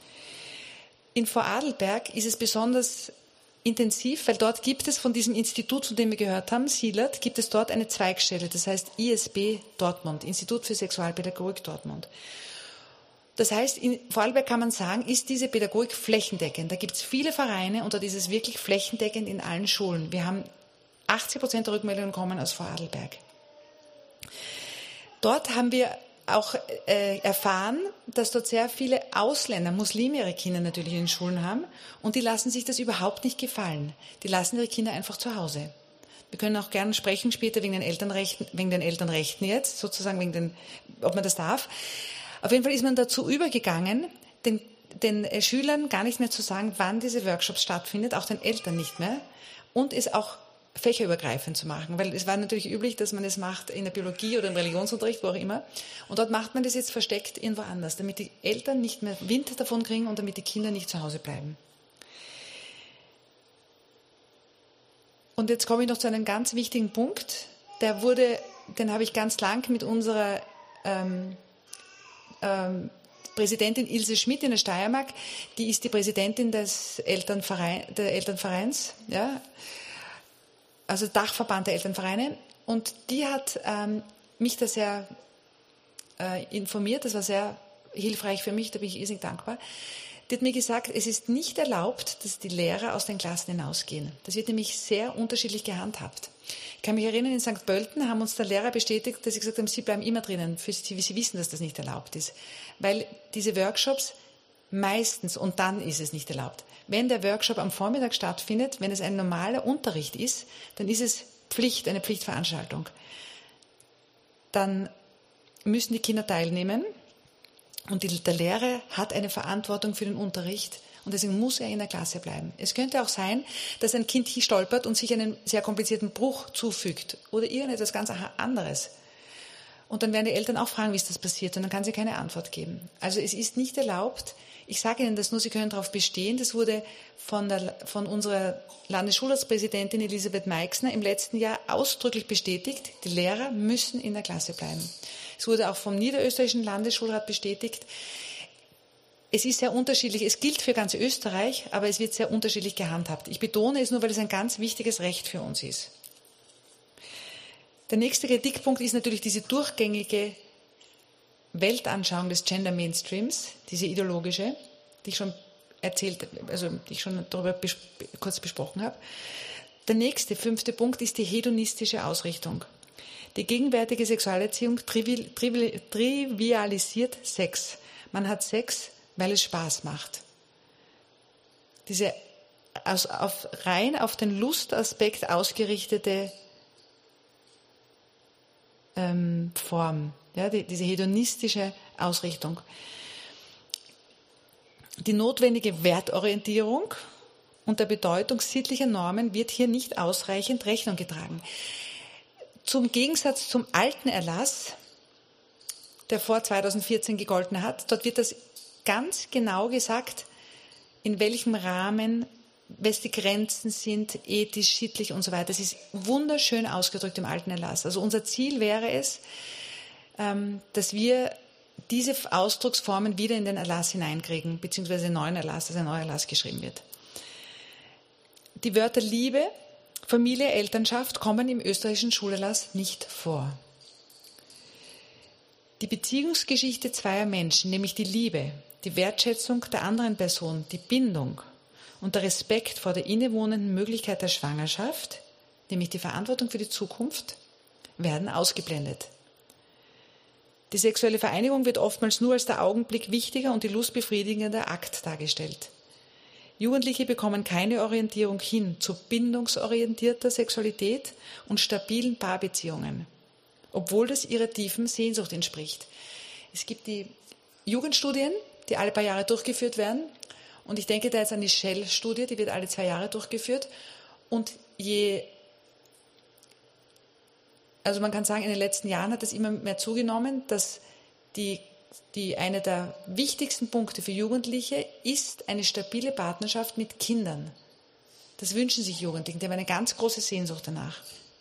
In Vorarlberg ist es besonders intensiv, weil dort gibt es von diesem Institut, von dem wir gehört haben, SILAT, gibt es dort eine Zweigstelle, das heißt I S B Dortmund, Institut für Sexualpädagogik Dortmund. Das heißt, in Vorarlberg kann man sagen, ist diese Pädagogik flächendeckend. Da gibt es viele Vereine und dort ist es wirklich flächendeckend in allen Schulen. Wir haben achtzig Prozent der Rückmeldungen kommen aus Vorarlberg. Dort haben wir auch äh, erfahren, dass dort sehr viele Ausländer, Muslime ihre Kinder natürlich in den Schulen haben und die lassen sich das überhaupt nicht gefallen. Die lassen ihre Kinder einfach zu Hause. Wir können auch gerne sprechen später wegen den Elternrechten, wegen den Elternrechten jetzt, sozusagen wegen den, ob man das darf. Auf jeden Fall ist man dazu übergegangen, den, den äh, Schülern gar nicht mehr zu sagen, wann diese Workshops stattfindet, auch den Eltern nicht mehr, und es auch fächerübergreifend zu machen, weil es war natürlich üblich, dass man es macht in der Biologie oder im Religionsunterricht, wo auch immer. Und dort macht man das jetzt versteckt irgendwo anders, damit die Eltern nicht mehr Wind davon kriegen und damit die Kinder nicht zu Hause bleiben. Und jetzt komme ich noch zu einem ganz wichtigen Punkt. Der wurde, den habe ich ganz lang mit unserer ähm, ähm, Präsidentin Ilse Schmidt in der Steiermark, die ist die Präsidentin des Elternverein, der Elternvereins, ja, also Dachverband der Elternvereine, und die hat ähm, mich da sehr äh, informiert, das war sehr hilfreich für mich, da bin ich irrsinnig dankbar. Die hat mir gesagt, es ist nicht erlaubt, dass die Lehrer aus den Klassen hinausgehen. Das wird nämlich sehr unterschiedlich gehandhabt. Ich kann mich erinnern, in Sankt Pölten haben uns der Lehrer bestätigt, dass sie gesagt haben, sie bleiben immer drinnen, für sie, sie wissen, dass das nicht erlaubt ist. Weil diese Workshops meistens, und dann ist es nicht erlaubt. Wenn der Workshop am Vormittag stattfindet, wenn es ein normaler Unterricht ist, dann ist es Pflicht, eine Pflichtveranstaltung. Dann müssen die Kinder teilnehmen und die, der Lehrer hat eine Verantwortung für den Unterricht und deswegen muss er in der Klasse bleiben. Es könnte auch sein, dass ein Kind hier stolpert und sich einen sehr komplizierten Bruch zufügt oder irgendetwas ganz anderes. Und dann werden die Eltern auch fragen, wie ist das passiert, und dann kann sie keine Antwort geben. Also es ist nicht erlaubt. Ich sage Ihnen das nur, Sie können darauf bestehen. Das wurde von, der, von unserer Landesschularztpräsidentin Elisabeth Meixner im letzten Jahr ausdrücklich bestätigt. Die Lehrer müssen in der Klasse bleiben. Es wurde auch vom niederösterreichischen Landesschulrat bestätigt. Es ist sehr unterschiedlich. Es gilt für ganz Österreich, aber es wird sehr unterschiedlich gehandhabt. Ich betone es nur, weil es ein ganz wichtiges Recht für uns ist. Der nächste Kritikpunkt ist natürlich diese durchgängige Weltanschauung des Gender Mainstreams, diese ideologische, die ich schon erzählt, also ich schon darüber bes- kurz besprochen habe. Der nächste, fünfte Punkt ist die hedonistische Ausrichtung. Die gegenwärtige Sexualerziehung trivi- trivi- trivialisiert Sex. Man hat Sex, weil es Spaß macht. Diese aus, auf, rein auf den Lustaspekt ausgerichtete ähm, Form, ja, die, diese hedonistische Ausrichtung. Die notwendige Wertorientierung und der Bedeutung sittlicher Normen wird hier nicht ausreichend Rechnung getragen. Zum Gegensatz zum alten Erlass, der vor zweitausendvierzehn gegolten hat, dort wird das ganz genau gesagt, in welchem Rahmen, was die Grenzen sind, ethisch, sittlich und so weiter. Das ist wunderschön ausgedrückt im alten Erlass. Also unser Ziel wäre es, dass wir diese Ausdrucksformen wieder in den Erlass hineinkriegen, beziehungsweise den neuen Erlass, dass ein neuer Erlass geschrieben wird. Die Wörter Liebe, Familie, Elternschaft kommen im österreichischen Schulerlass nicht vor. Die Beziehungsgeschichte zweier Menschen, nämlich die Liebe, die Wertschätzung der anderen Person, die Bindung und der Respekt vor der innewohnenden Möglichkeit der Schwangerschaft, nämlich die Verantwortung für die Zukunft, werden ausgeblendet. Die sexuelle Vereinigung wird oftmals nur als der Augenblick wichtiger und die Lust befriedigender Akt dargestellt. Jugendliche bekommen keine Orientierung hin zu bindungsorientierter Sexualität und stabilen Paarbeziehungen, obwohl das ihrer tiefen Sehnsucht entspricht. Es gibt die Jugendstudien, die alle paar Jahre durchgeführt werden. Und ich denke da jetzt an die Shell-Studie, die wird alle zwei Jahre durchgeführt. Und je, also man kann sagen, in den letzten Jahren hat es immer mehr zugenommen, dass die, die eine der wichtigsten Punkte für Jugendliche ist eine stabile Partnerschaft mit Kindern. Das wünschen sich Jugendliche, die haben eine ganz große Sehnsucht danach.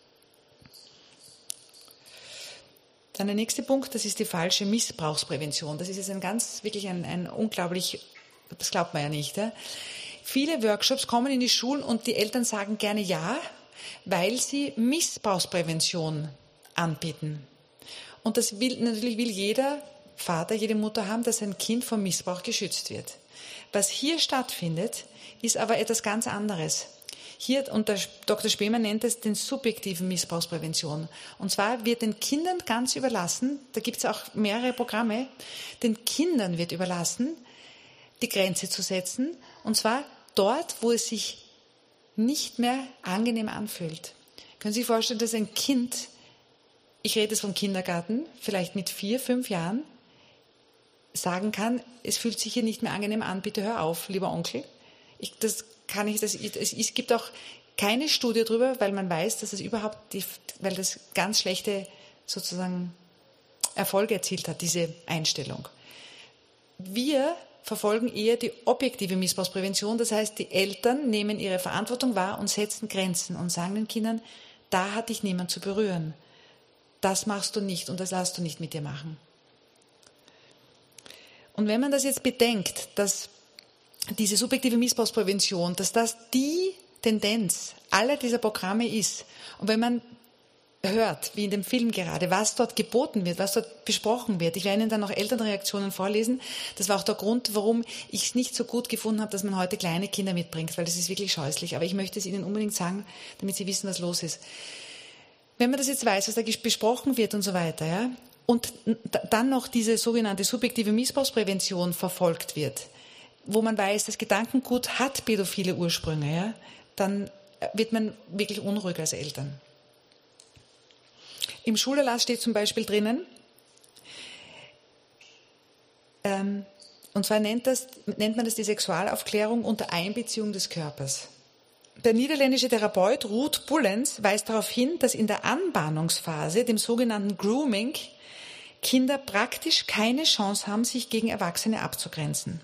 Dann der nächste Punkt, das ist die falsche Missbrauchsprävention. Das ist jetzt ein ganz, wirklich ein, ein unglaublich, das glaubt man ja nicht. Ja? Viele Workshops kommen in die Schulen und die Eltern sagen gerne ja, weil sie Missbrauchsprävention anbieten. Und das will, natürlich will jeder Vater, jede Mutter haben, dass sein Kind vor Missbrauch geschützt wird. Was hier stattfindet, ist aber etwas ganz anderes. Hier, und der Doktor Spemann nennt es den subjektiven Missbrauchsprävention. Und zwar wird den Kindern ganz überlassen, da gibt es auch mehrere Programme, den Kindern wird überlassen, die Grenze zu setzen. Und zwar dort, wo es sich nicht mehr angenehm anfühlt. Können Sie sich vorstellen, dass ein Kind, ich rede jetzt vom Kindergarten, vielleicht mit vier, fünf Jahren, sagen kann, es fühlt sich hier nicht mehr angenehm an, bitte hör auf, lieber Onkel. Ich, das kann ich, das, es, es gibt auch keine Studie darüber, weil man weiß, dass es überhaupt, die, weil das ganz schlechte sozusagen Erfolge erzielt hat, diese Einstellung. Wir verfolgen eher die objektive Missbrauchsprävention, das heißt, die Eltern nehmen ihre Verantwortung wahr und setzen Grenzen und sagen den Kindern, da hat dich niemand zu berühren. Das machst du nicht und das lässt du nicht mit dir machen. Und wenn man das jetzt bedenkt, dass diese subjektive Missbrauchsprävention, dass das die Tendenz aller dieser Programme ist. Und wenn man hört, wie in dem Film gerade, was dort geboten wird, was dort besprochen wird, ich werde Ihnen dann noch Elternreaktionen vorlesen. Das war auch der Grund, warum ich es nicht so gut gefunden habe, dass man heute kleine Kinder mitbringt, weil das ist wirklich scheußlich. Aber ich möchte es Ihnen unbedingt sagen, damit Sie wissen, was los ist. Wenn man das jetzt weiß, was da besprochen wird und so weiter, ja, und dann noch diese sogenannte subjektive Missbrauchsprävention verfolgt wird, wo man weiß, das Gedankengut hat pädophile Ursprünge, ja, dann wird man wirklich unruhig als Eltern. Im Schulerlass steht zum Beispiel drinnen, ähm, und zwar nennt, das, nennt man das die Sexualaufklärung unter Einbeziehung des Körpers. Der niederländische Therapeut Ruud Pullens weist darauf hin, dass in der Anbahnungsphase, dem sogenannten Grooming, Kinder praktisch keine Chance haben, sich gegen Erwachsene abzugrenzen.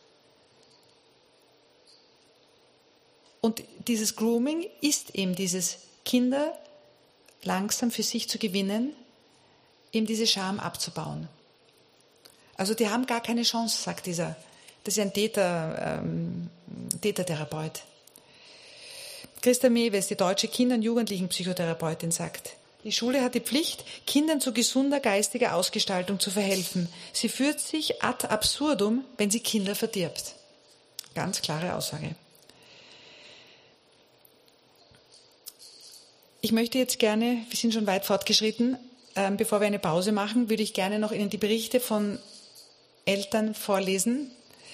Und dieses Grooming ist eben dieses Kinder langsam für sich zu gewinnen, eben diese Scham abzubauen. Also die haben gar keine Chance, sagt dieser, das ist ein Täter, ähm, Tätertherapeut. Christa Mewes, die deutsche Kinder- und Jugendlichenpsychotherapeutin, sagt, die Schule hat die Pflicht, Kindern zu gesunder geistiger Ausgestaltung zu verhelfen. Sie führt sich ad absurdum, wenn sie Kinder verdirbt. Ganz klare Aussage. Ich möchte jetzt gerne, wir sind schon weit fortgeschritten, ähm, bevor wir eine Pause machen, würde ich gerne noch Ihnen die Berichte von Eltern vorlesen,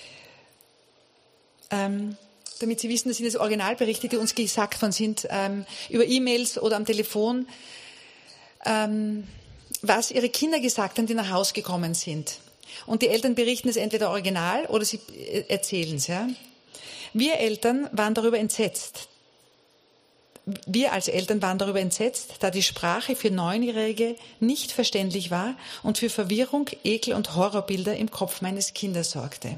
ähm, damit Sie wissen, das sind das Originalberichte, die uns gesagt worden sind, ähm, über E-Mails oder am Telefon, ähm, was ihre Kinder gesagt haben, die nach Hause gekommen sind. Und die Eltern berichten es entweder original oder sie erzählen es. Ja. Wir Eltern waren darüber entsetzt. Wir als Eltern waren darüber entsetzt, da die Sprache für Neunjährige nicht verständlich war und für Verwirrung, Ekel und Horrorbilder im Kopf meines Kindes sorgte.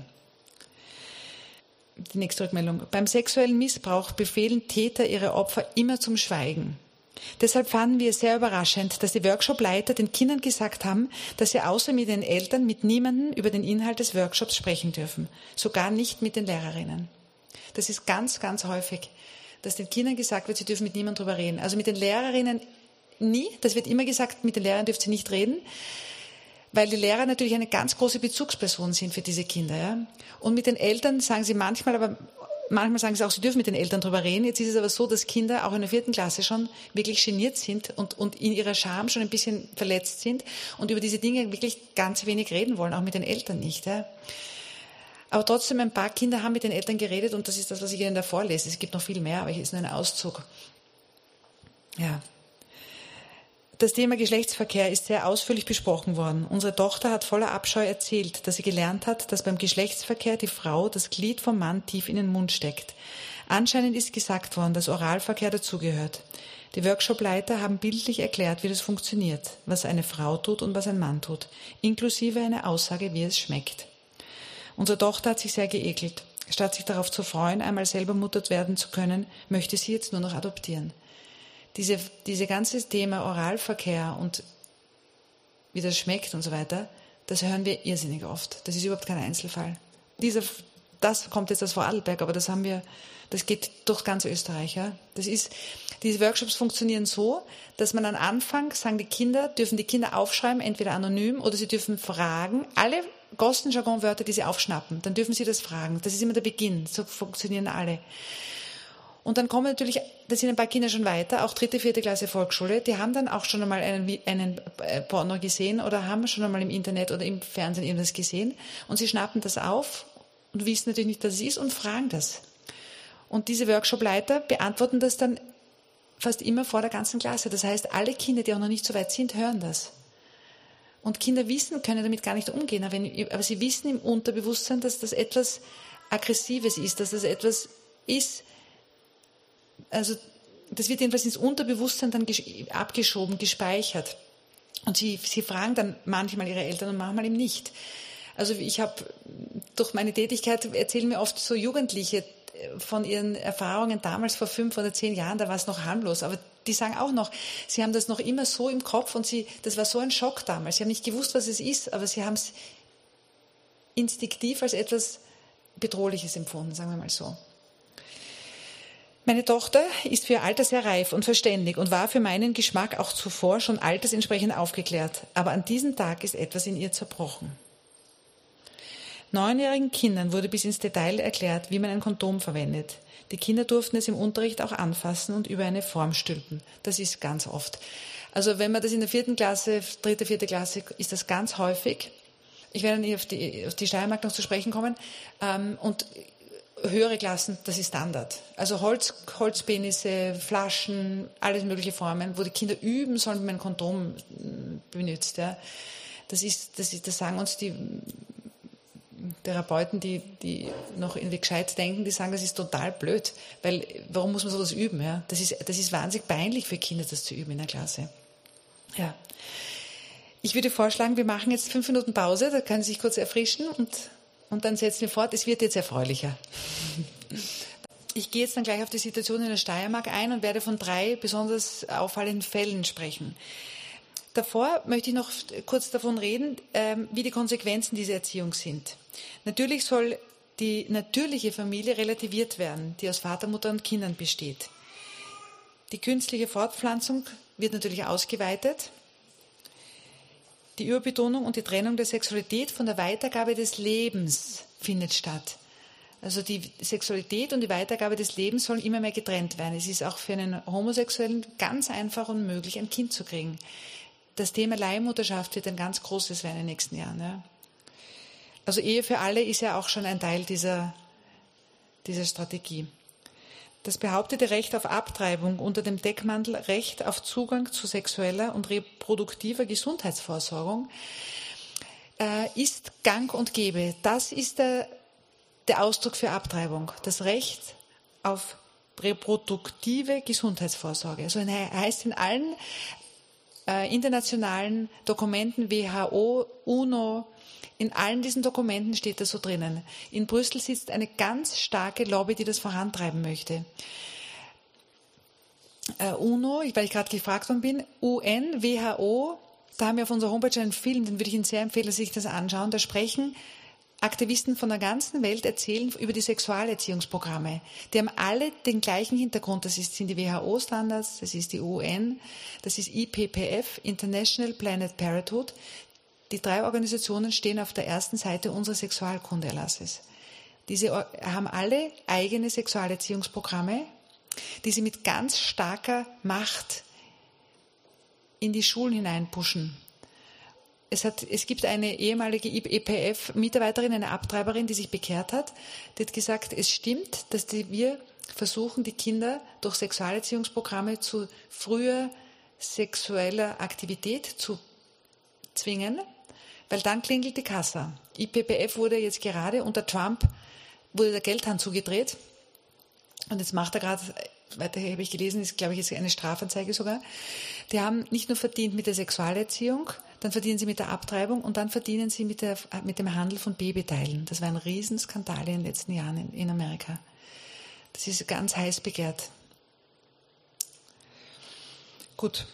Die nächste Rückmeldung. Beim sexuellen Missbrauch befehlen Täter ihre Opfer immer zum Schweigen. Deshalb fanden wir es sehr überraschend, dass die Workshop-Leiter den Kindern gesagt haben, dass sie außer mit den Eltern mit niemandem über den Inhalt des Workshops sprechen dürfen. Sogar nicht mit den Lehrerinnen. Das ist ganz, ganz häufig, dass den Kindern gesagt wird, sie dürfen mit niemandem drüber reden. Also mit den Lehrerinnen nie. Das wird immer gesagt, mit den Lehrern dürft ihr nicht reden, weil die Lehrer natürlich eine ganz große Bezugsperson sind für diese Kinder. Ja? Und mit den Eltern sagen sie manchmal, aber manchmal sagen sie auch, sie dürfen mit den Eltern drüber reden. Jetzt ist es aber so, dass Kinder auch in der vierten Klasse schon wirklich geniert sind und, und in ihrer Scham schon ein bisschen verletzt sind und über diese Dinge wirklich ganz wenig reden wollen, auch mit den Eltern nicht. Ja? Aber trotzdem, ein paar Kinder haben mit den Eltern geredet und das ist das, was ich Ihnen da vorlese. Es gibt noch viel mehr, aber hier ist nur ein Auszug. Ja. Das Thema Geschlechtsverkehr ist sehr ausführlich besprochen worden. Unsere Tochter hat voller Abscheu erzählt, dass sie gelernt hat, dass beim Geschlechtsverkehr die Frau das Glied vom Mann tief in den Mund steckt. Anscheinend ist gesagt worden, dass Oralverkehr dazugehört. Die Workshopleiter haben bildlich erklärt, wie das funktioniert, was eine Frau tut und was ein Mann tut, inklusive einer Aussage, wie es schmeckt. Unsere Tochter hat sich sehr geekelt. Statt sich darauf zu freuen, einmal selber Mutter werden zu können, möchte sie jetzt nur noch adoptieren. Diese, diese ganze Thema Oralverkehr und wie das schmeckt und so weiter, das hören wir irrsinnig oft. Das ist überhaupt kein Einzelfall. Dieser, das kommt jetzt aus Vorarlberg, aber das haben wir, das geht durch ganz Österreich. Ja. Das ist, diese Workshops funktionieren so, dass man am Anfang sagen die Kinder, dürfen die Kinder aufschreiben, entweder anonym oder sie dürfen fragen, alle Gostenjargon-Wörter, die sie aufschnappen, dann dürfen sie das fragen. Das ist immer der Beginn. So funktionieren alle. Und dann kommen natürlich, da sind ein paar Kinder schon weiter, auch dritte, vierte Klasse Volksschule, die haben dann auch schon einmal einen, einen Porno gesehen oder haben schon einmal im Internet oder im Fernsehen irgendwas gesehen und sie schnappen das auf und wissen natürlich nicht, was es ist und fragen das. Und diese Workshopleiter beantworten das dann fast immer vor der ganzen Klasse. Das heißt, alle Kinder, die auch noch nicht so weit sind, hören das. Und Kinder wissen, können damit gar nicht umgehen, aber, wenn, aber sie wissen im Unterbewusstsein, dass das etwas Aggressives ist, dass das etwas ist, also das wird jedenfalls ins Unterbewusstsein dann abgeschoben, gespeichert. Und sie, sie fragen dann manchmal ihre Eltern und manchmal eben nicht. Also ich habe durch meine Tätigkeit, erzählen mir oft so Jugendliche von ihren Erfahrungen damals vor fünf oder zehn Jahren, da war es noch harmlos, aber die sagen auch noch, sie haben das noch immer so im Kopf und sie, das war so ein Schock damals. Sie haben nicht gewusst, was es ist, aber sie haben es instinktiv als etwas Bedrohliches empfunden, sagen wir mal so. Meine Tochter ist für ihr Alter sehr reif und verständig und war für meinen Geschmack auch zuvor schon altersentsprechend aufgeklärt. Aber an diesem Tag ist etwas in ihr zerbrochen. Neunjährigen Kindern wurde bis ins Detail erklärt, wie man ein Kondom verwendet. Die Kinder durften es im Unterricht auch anfassen und über eine Form stülpen. Das ist ganz oft. Also wenn man das in der vierten Klasse, dritte, vierte Klasse, ist das ganz häufig. Ich werde dann auf die, auf die Steiermark noch zu sprechen kommen. Und höhere Klassen, das ist Standard. Also Holz, Holzpenisse, Flaschen, alles mögliche Formen, wo die Kinder üben sollen, wie man ein Kondom benutzt. Ja. Das ist, das ist, das sagen uns die Therapeuten, die, die noch irgendwie gescheit denken, die sagen, das ist total blöd, weil warum muss man sowas üben? Ja? Das ist, das ist wahnsinnig peinlich für Kinder, das zu üben in der Klasse. Ja. Ich würde vorschlagen, wir machen jetzt fünf Minuten Pause, da können Sie sich kurz erfrischen und Und dann setzen wir fort, es wird jetzt erfreulicher. Ich gehe jetzt dann gleich auf die Situation in der Steiermark ein und werde von drei besonders auffallenden Fällen sprechen. Davor möchte ich noch kurz davon reden, wie die Konsequenzen dieser Erziehung sind. Natürlich soll die natürliche Familie relativiert werden, die aus Vater, Mutter und Kindern besteht. Die künstliche Fortpflanzung wird natürlich ausgeweitet. Die Überbetonung und die Trennung der Sexualität von der Weitergabe des Lebens findet statt. Also die Sexualität und die Weitergabe des Lebens sollen immer mehr getrennt werden. Es ist auch für einen Homosexuellen ganz einfach und möglich, ein Kind zu kriegen. Das Thema Leihmutterschaft wird ein ganz großes werden in den nächsten Jahren. Ja. Also Ehe für alle ist ja auch schon ein Teil dieser, dieser Strategie. Das behauptete Recht auf Abtreibung unter dem Deckmantel Recht auf Zugang zu sexueller und reproduktiver Gesundheitsvorsorgung äh, ist gang und gäbe. Das ist der Der Ausdruck für Abtreibung, das Recht auf reproduktive Gesundheitsvorsorge. Also heißt in allen äh, internationalen Dokumenten, W H O, UNO, in allen diesen Dokumenten steht das so drinnen. In Brüssel sitzt eine ganz starke Lobby, die das vorantreiben möchte. Äh, UNO, weil ich gerade gefragt worden bin, U N, W H O, da haben wir auf unserer Homepage einen Film, den würde ich Ihnen sehr empfehlen, dass Sie sich das anschauen. Da sprechen Aktivisten von der ganzen Welt erzählen über die Sexualerziehungsprogramme. Die haben alle den gleichen Hintergrund. Das sind die W H O-Standards, das ist die U N, das ist I P P F, International Planned Parenthood. Die drei Organisationen stehen auf der ersten Seite unseres Sexualkundeerlasses. Diese haben alle eigene Sexualerziehungsprogramme, die sie mit ganz starker Macht in die Schulen hineinpushen. Es, hat, es gibt eine ehemalige E P F-Mitarbeiterin, eine Abtreiberin, die sich bekehrt hat. Die hat gesagt, es stimmt, dass die, wir versuchen, die Kinder durch Sexualerziehungsprogramme zu früher sexueller Aktivität zu zwingen, weil dann klingelt die Kasse. I P P F wurde jetzt gerade unter Trump, wurde der Geldhahn zugedreht. Und jetzt macht er gerade, weiter habe ich gelesen, ist glaube ich jetzt eine Strafanzeige sogar. Die haben nicht nur verdient mit der Sexualerziehung, dann verdienen sie mit der Abtreibung und dann verdienen sie mit, der, mit dem Handel von Babyteilen. Das war ein Riesenskandal in den letzten Jahren in, in Amerika. Das ist ganz heiß begehrt. Gut.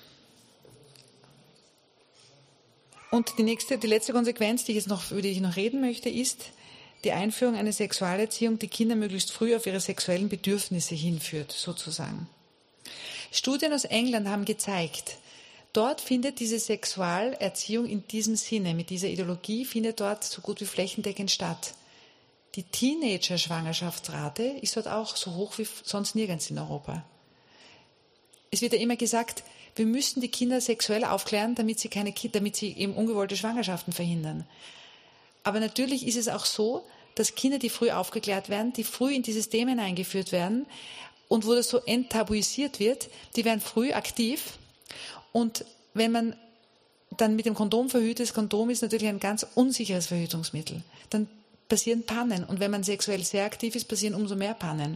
Und die nächste, die letzte Konsequenz, die ich jetzt noch, über die ich noch reden möchte, ist die Einführung einer Sexualerziehung, die Kinder möglichst früh auf ihre sexuellen Bedürfnisse hinführt, sozusagen. Studien aus England haben gezeigt, dort findet diese Sexualerziehung in diesem Sinne, mit dieser Ideologie, findet dort so gut wie flächendeckend statt. Die Teenager-Schwangerschaftsrate ist dort auch so hoch wie sonst nirgends in Europa. Es wird ja immer gesagt, wir müssen die Kinder sexuell aufklären, damit sie, keine, damit sie eben ungewollte Schwangerschaften verhindern. Aber natürlich ist es auch so, dass Kinder, die früh aufgeklärt werden, die früh in dieses Thema eingeführt werden und wo das so enttabuisiert wird, die werden früh aktiv. Und wenn man dann mit dem Kondom verhütet, das Kondom ist natürlich ein ganz unsicheres Verhütungsmittel, dann passieren Pannen. Und wenn man sexuell sehr aktiv ist, passieren umso mehr Pannen.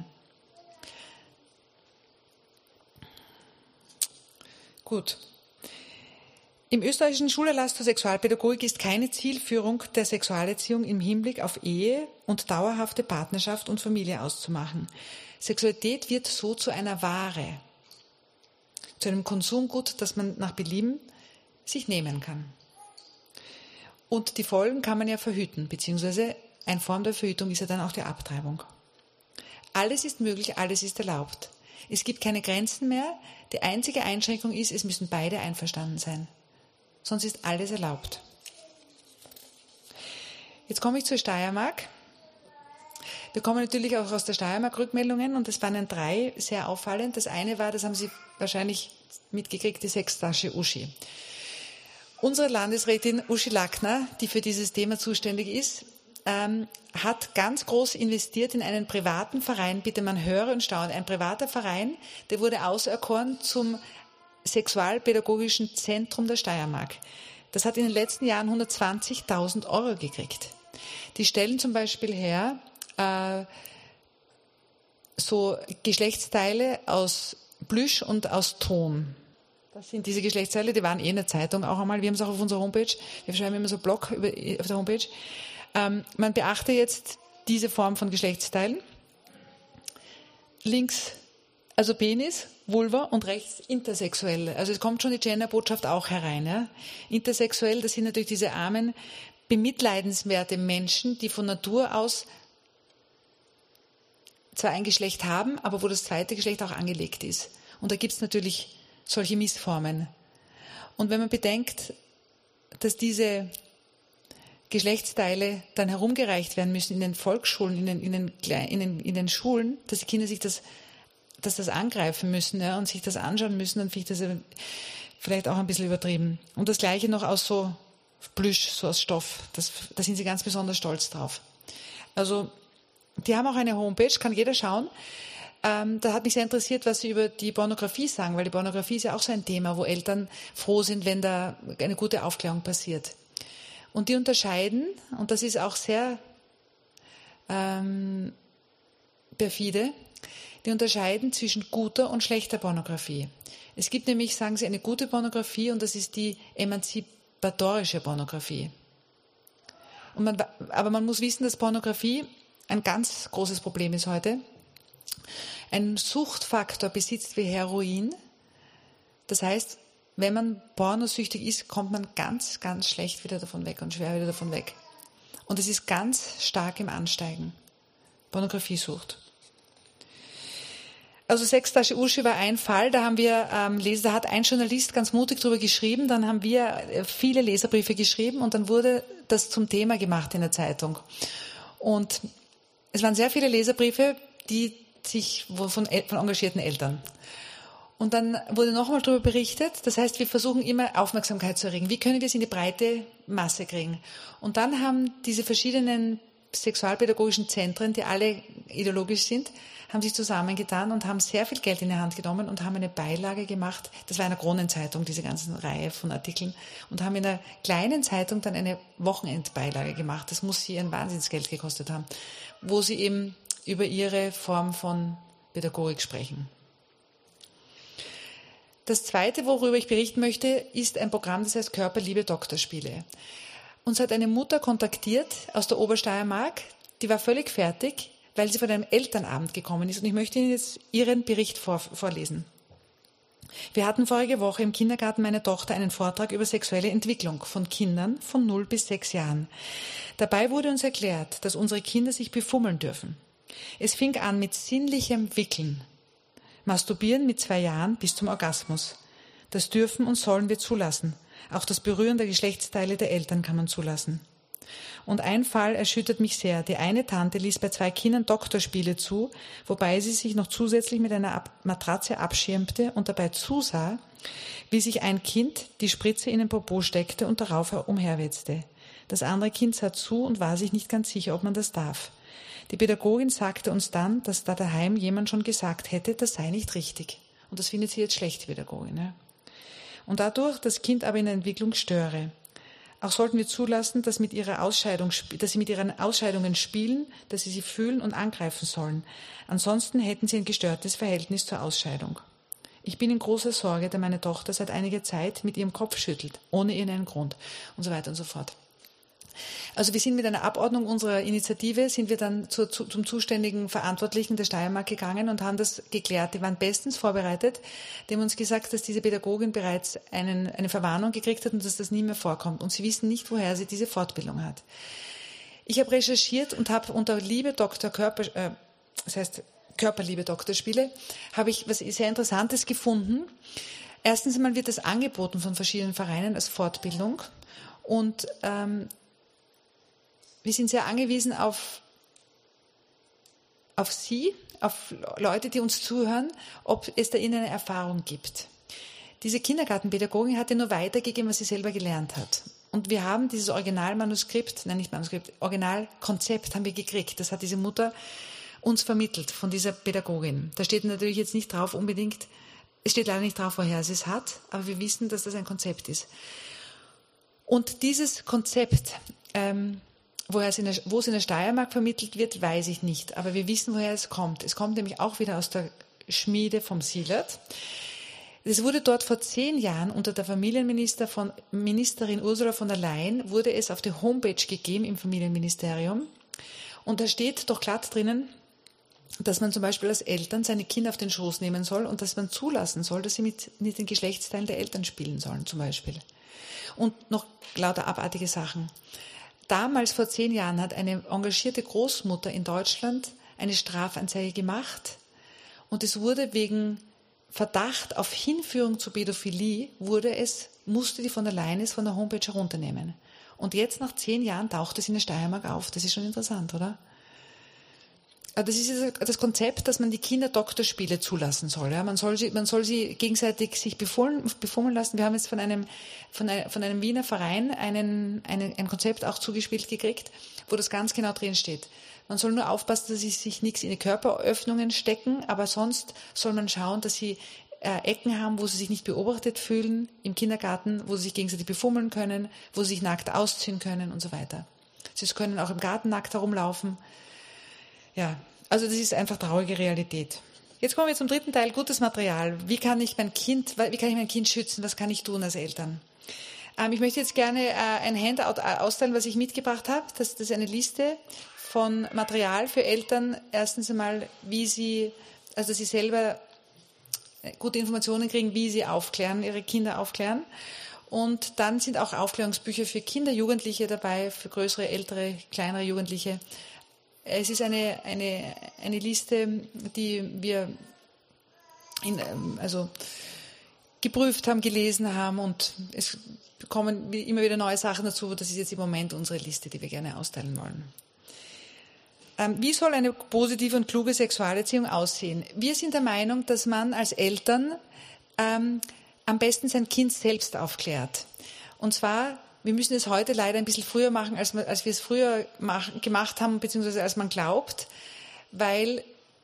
Gut. Im österreichischen Schulerlass zur Sexualpädagogik ist keine Zielführung der Sexualerziehung im Hinblick auf Ehe und dauerhafte Partnerschaft und Familie auszumachen. Sexualität wird so zu einer Ware, zu einem Konsumgut, das man nach Belieben sich nehmen kann. Und die Folgen kann man ja verhüten, beziehungsweise eine Form der Verhütung ist ja dann auch die Abtreibung. Alles ist möglich, alles ist erlaubt. Es gibt keine Grenzen mehr. Die einzige Einschränkung ist, es müssen beide einverstanden sein. Sonst ist alles erlaubt. Jetzt komme ich zur Steiermark. Wir kommen natürlich auch aus der Steiermark Rückmeldungen und es waren drei sehr auffallend. Das eine war, das haben Sie wahrscheinlich mitgekriegt, die Sextasche Uschi. Unsere Landesrätin Uschi Lackner, die für dieses Thema zuständig ist, ähm, hat ganz groß investiert in einen privaten Verein. Bitte, man höre und staune. Ein privater Verein, der wurde auserkoren zum Sexualpädagogischen Zentrum der Steiermark. Das hat in den letzten Jahren hundertzwanzigtausend Euro gekriegt. Die stellen zum Beispiel her äh, so Geschlechtsteile aus Plüsch und aus Ton. Das sind diese Geschlechtsteile, die waren eh in der Zeitung auch einmal. Wir haben es auch auf unserer Homepage. Wir schreiben immer so Blog über, auf der Homepage. Ähm, man beachte jetzt diese Form von Geschlechtsteilen. Links, also Penis, Vulva und rechts intersexuell. Also es kommt schon die Genderbotschaft auch herein. Ja? Intersexuell, das sind natürlich diese armen, bemitleidenswerte Menschen, die von Natur aus zwar ein Geschlecht haben, aber wo das zweite Geschlecht auch angelegt ist. Und da gibt es natürlich solche Missformen. Und wenn man bedenkt, dass diese Geschlechtsteile dann herumgereicht werden müssen in den Volksschulen, in den, in den, in den, in den Schulen, dass die Kinder sich das, dass das angreifen müssen, ja, und sich das anschauen müssen, dann finde ich das vielleicht auch ein bisschen übertrieben. Und das Gleiche noch aus so Plüsch, so aus Stoff. Das, da sind sie ganz besonders stolz drauf. Also, die haben auch eine Homepage, kann jeder schauen. Ähm, da hat mich sehr interessiert, was sie über die Pornografie sagen, weil die Pornografie ist ja auch so ein Thema, wo Eltern froh sind, wenn da eine gute Aufklärung passiert. Und die unterscheiden, und das ist auch sehr ähm, perfide, die unterscheiden zwischen guter und schlechter Pornografie. Es gibt nämlich, sagen sie, eine gute Pornografie und das ist die emanzipatorische Pornografie. Und man, aber man muss wissen, dass Pornografie ein ganz großes Problem ist heute. Einen Suchtfaktor besitzt wie Heroin. Das heißt, wenn man pornosüchtig ist, kommt man ganz, ganz schlecht wieder davon weg und schwer wieder davon weg. Und es ist ganz stark im Ansteigen. Pornografiesucht. Also Sextasche Uschi war ein Fall, da haben wir ähm, Leser, da hat ein Journalist ganz mutig drüber geschrieben, dann haben wir viele Leserbriefe geschrieben und dann wurde das zum Thema gemacht in der Zeitung. Und es waren sehr viele Leserbriefe, die sich von, von engagierten Eltern. Und dann wurde nochmal darüber berichtet, das heißt, wir versuchen immer Aufmerksamkeit zu erregen. Wie können wir es in die breite Masse kriegen? Und dann haben diese verschiedenen sexualpädagogischen Zentren, die alle ideologisch sind, haben sich zusammengetan und haben sehr viel Geld in die Hand genommen und haben eine Beilage gemacht. Das war in der Kronenzeitung, diese ganzen Reihe von Artikeln. Und haben in einer kleinen Zeitung dann eine Wochenendbeilage gemacht. Das muss sie ein Wahnsinnsgeld gekostet haben. Wo sie eben über ihre Form von Pädagogik sprechen. Das Zweite, worüber ich berichten möchte, ist ein Programm, das heißt Körperliebe Doktorspiele. Uns hat eine Mutter kontaktiert aus der Obersteiermark, die war völlig fertig, weil sie von einem Elternabend gekommen ist. Und ich möchte Ihnen jetzt ihren Bericht vor, vorlesen. Wir hatten vorige Woche im Kindergarten meiner Tochter einen Vortrag über sexuelle Entwicklung von Kindern von null bis sechs Jahren. Dabei wurde uns erklärt, dass unsere Kinder sich befummeln dürfen. Es fing an mit sinnlichem Wickeln. Masturbieren mit zwei Jahren bis zum Orgasmus. Das dürfen und sollen wir zulassen. Auch das Berühren der Geschlechtsteile der Eltern kann man zulassen. Und ein Fall erschüttert mich sehr. Die eine Tante ließ bei zwei Kindern Doktorspiele zu, wobei sie sich noch zusätzlich mit einer Matratze abschirmte und dabei zusah, wie sich ein Kind die Spritze in den Popo steckte und darauf umherwetzte. Das andere Kind sah zu und war sich nicht ganz sicher, ob man das darf. Die Pädagogin sagte uns dann, dass da daheim jemand schon gesagt hätte, das sei nicht richtig. Und das findet sie jetzt schlecht, die Pädagogin. Ja? Und dadurch das Kind aber in der Entwicklung störe. Auch sollten wir zulassen, dass, mit ihrer Ausscheidung, dass sie mit ihren Ausscheidungen spielen, dass sie sie fühlen und angreifen sollen. Ansonsten hätten sie ein gestörtes Verhältnis zur Ausscheidung. Ich bin in großer Sorge, da meine Tochter seit einiger Zeit mit ihrem Kopf schüttelt, ohne irgendeinen Grund und so weiter und so fort. Also wir sind mit einer Abordnung unserer Initiative, sind wir dann zu, zu, zum zuständigen Verantwortlichen der Steiermark gegangen und haben das geklärt. Die waren bestens vorbereitet. Die haben uns gesagt, dass diese Pädagogin bereits einen, eine Verwarnung gekriegt hat und dass das nie mehr vorkommt. Und sie wissen nicht, woher sie diese Fortbildung hat. Ich habe recherchiert und habe unter Liebe Doktor Körper, äh, das heißt Körperliebe Doktorspiele, habe ich was sehr Interessantes gefunden. Erstens einmal wird das angeboten von verschiedenen Vereinen als Fortbildung und ähm, wir sind sehr angewiesen auf, auf Sie, auf Leute, die uns zuhören, ob es da Ihnen eine Erfahrung gibt. Diese Kindergartenpädagogin hat ja nur weitergegeben, was sie selber gelernt hat. Und wir haben dieses Originalmanuskript, nein nicht Manuskript, Originalkonzept haben wir gekriegt. Das hat diese Mutter uns vermittelt von dieser Pädagogin. Da steht natürlich jetzt nicht drauf unbedingt, es steht leider nicht drauf, woher sie es hat, aber wir wissen, dass das ein Konzept ist. Und dieses Konzept, ähm, woher es in der, wo es in der Steiermark vermittelt wird, weiß ich nicht. Aber wir wissen, woher es kommt. Es kommt nämlich auch wieder aus der Schmiede vom Sielert. Es wurde dort vor zehn Jahren unter der Familienminister von Ministerin Ursula von der Leyen, wurde es auf die Homepage gegeben im Familienministerium. Und da steht doch glatt drinnen, dass man zum Beispiel als Eltern seine Kinder auf den Schoß nehmen soll und dass man zulassen soll, dass sie mit, mit den Geschlechtsteilen der Eltern spielen sollen zum Beispiel. Und noch lauter abartige Sachen. Damals, vor zehn Jahren, hat eine engagierte Großmutter in Deutschland eine Strafanzeige gemacht und es wurde wegen Verdacht auf Hinführung zur Pädophilie, wurde es, musste die von der Leyen es von der Homepage herunternehmen. Und jetzt nach zehn Jahren taucht es in der Steiermark auf. Das ist schon interessant, oder? Das ist das Konzept, dass man die Kinder Doktorspiele zulassen soll. Ja, man soll sie, man soll sie gegenseitig sich befohlen, befummeln lassen. Wir haben jetzt von einem, von einem, von einem Wiener Verein einen, einen, ein Konzept auch zugespielt gekriegt, wo das ganz genau drin steht. Man soll nur aufpassen, dass sie sich nichts in die Körperöffnungen stecken, aber sonst soll man schauen, dass sie äh, Ecken haben, wo sie sich nicht beobachtet fühlen, im Kindergarten, wo sie sich gegenseitig befummeln können, wo sie sich nackt ausziehen können und so weiter. Sie können auch im Garten nackt herumlaufen. Ja, also das ist einfach traurige Realität. Jetzt kommen wir zum dritten Teil, gutes Material. Wie kann ich mein Kind, wie kann ich mein Kind schützen? Was kann ich tun als Eltern? Ähm, ich möchte jetzt gerne äh, ein Handout austeilen, was ich mitgebracht habe. Das, das ist eine Liste von Material für Eltern. Erstens einmal, wie sie, also dass sie selber gute Informationen kriegen, wie sie aufklären, ihre Kinder aufklären. Und dann sind auch Aufklärungsbücher für Kinder, Jugendliche dabei, für größere, ältere, kleinere Jugendliche. Es ist eine, eine, eine Liste, die wir in, also geprüft haben, gelesen haben und es kommen immer wieder neue Sachen dazu. Das ist jetzt im Moment unsere Liste, die wir gerne austeilen wollen. Ähm, wie soll eine positive und kluge Sexualerziehung aussehen? Wir sind der Meinung, dass man als Eltern ähm, am besten sein Kind selbst aufklärt. Und zwar, wir müssen es heute leider ein bisschen früher machen, als wir, als wir es früher machen, gemacht haben, beziehungsweise als man glaubt, weil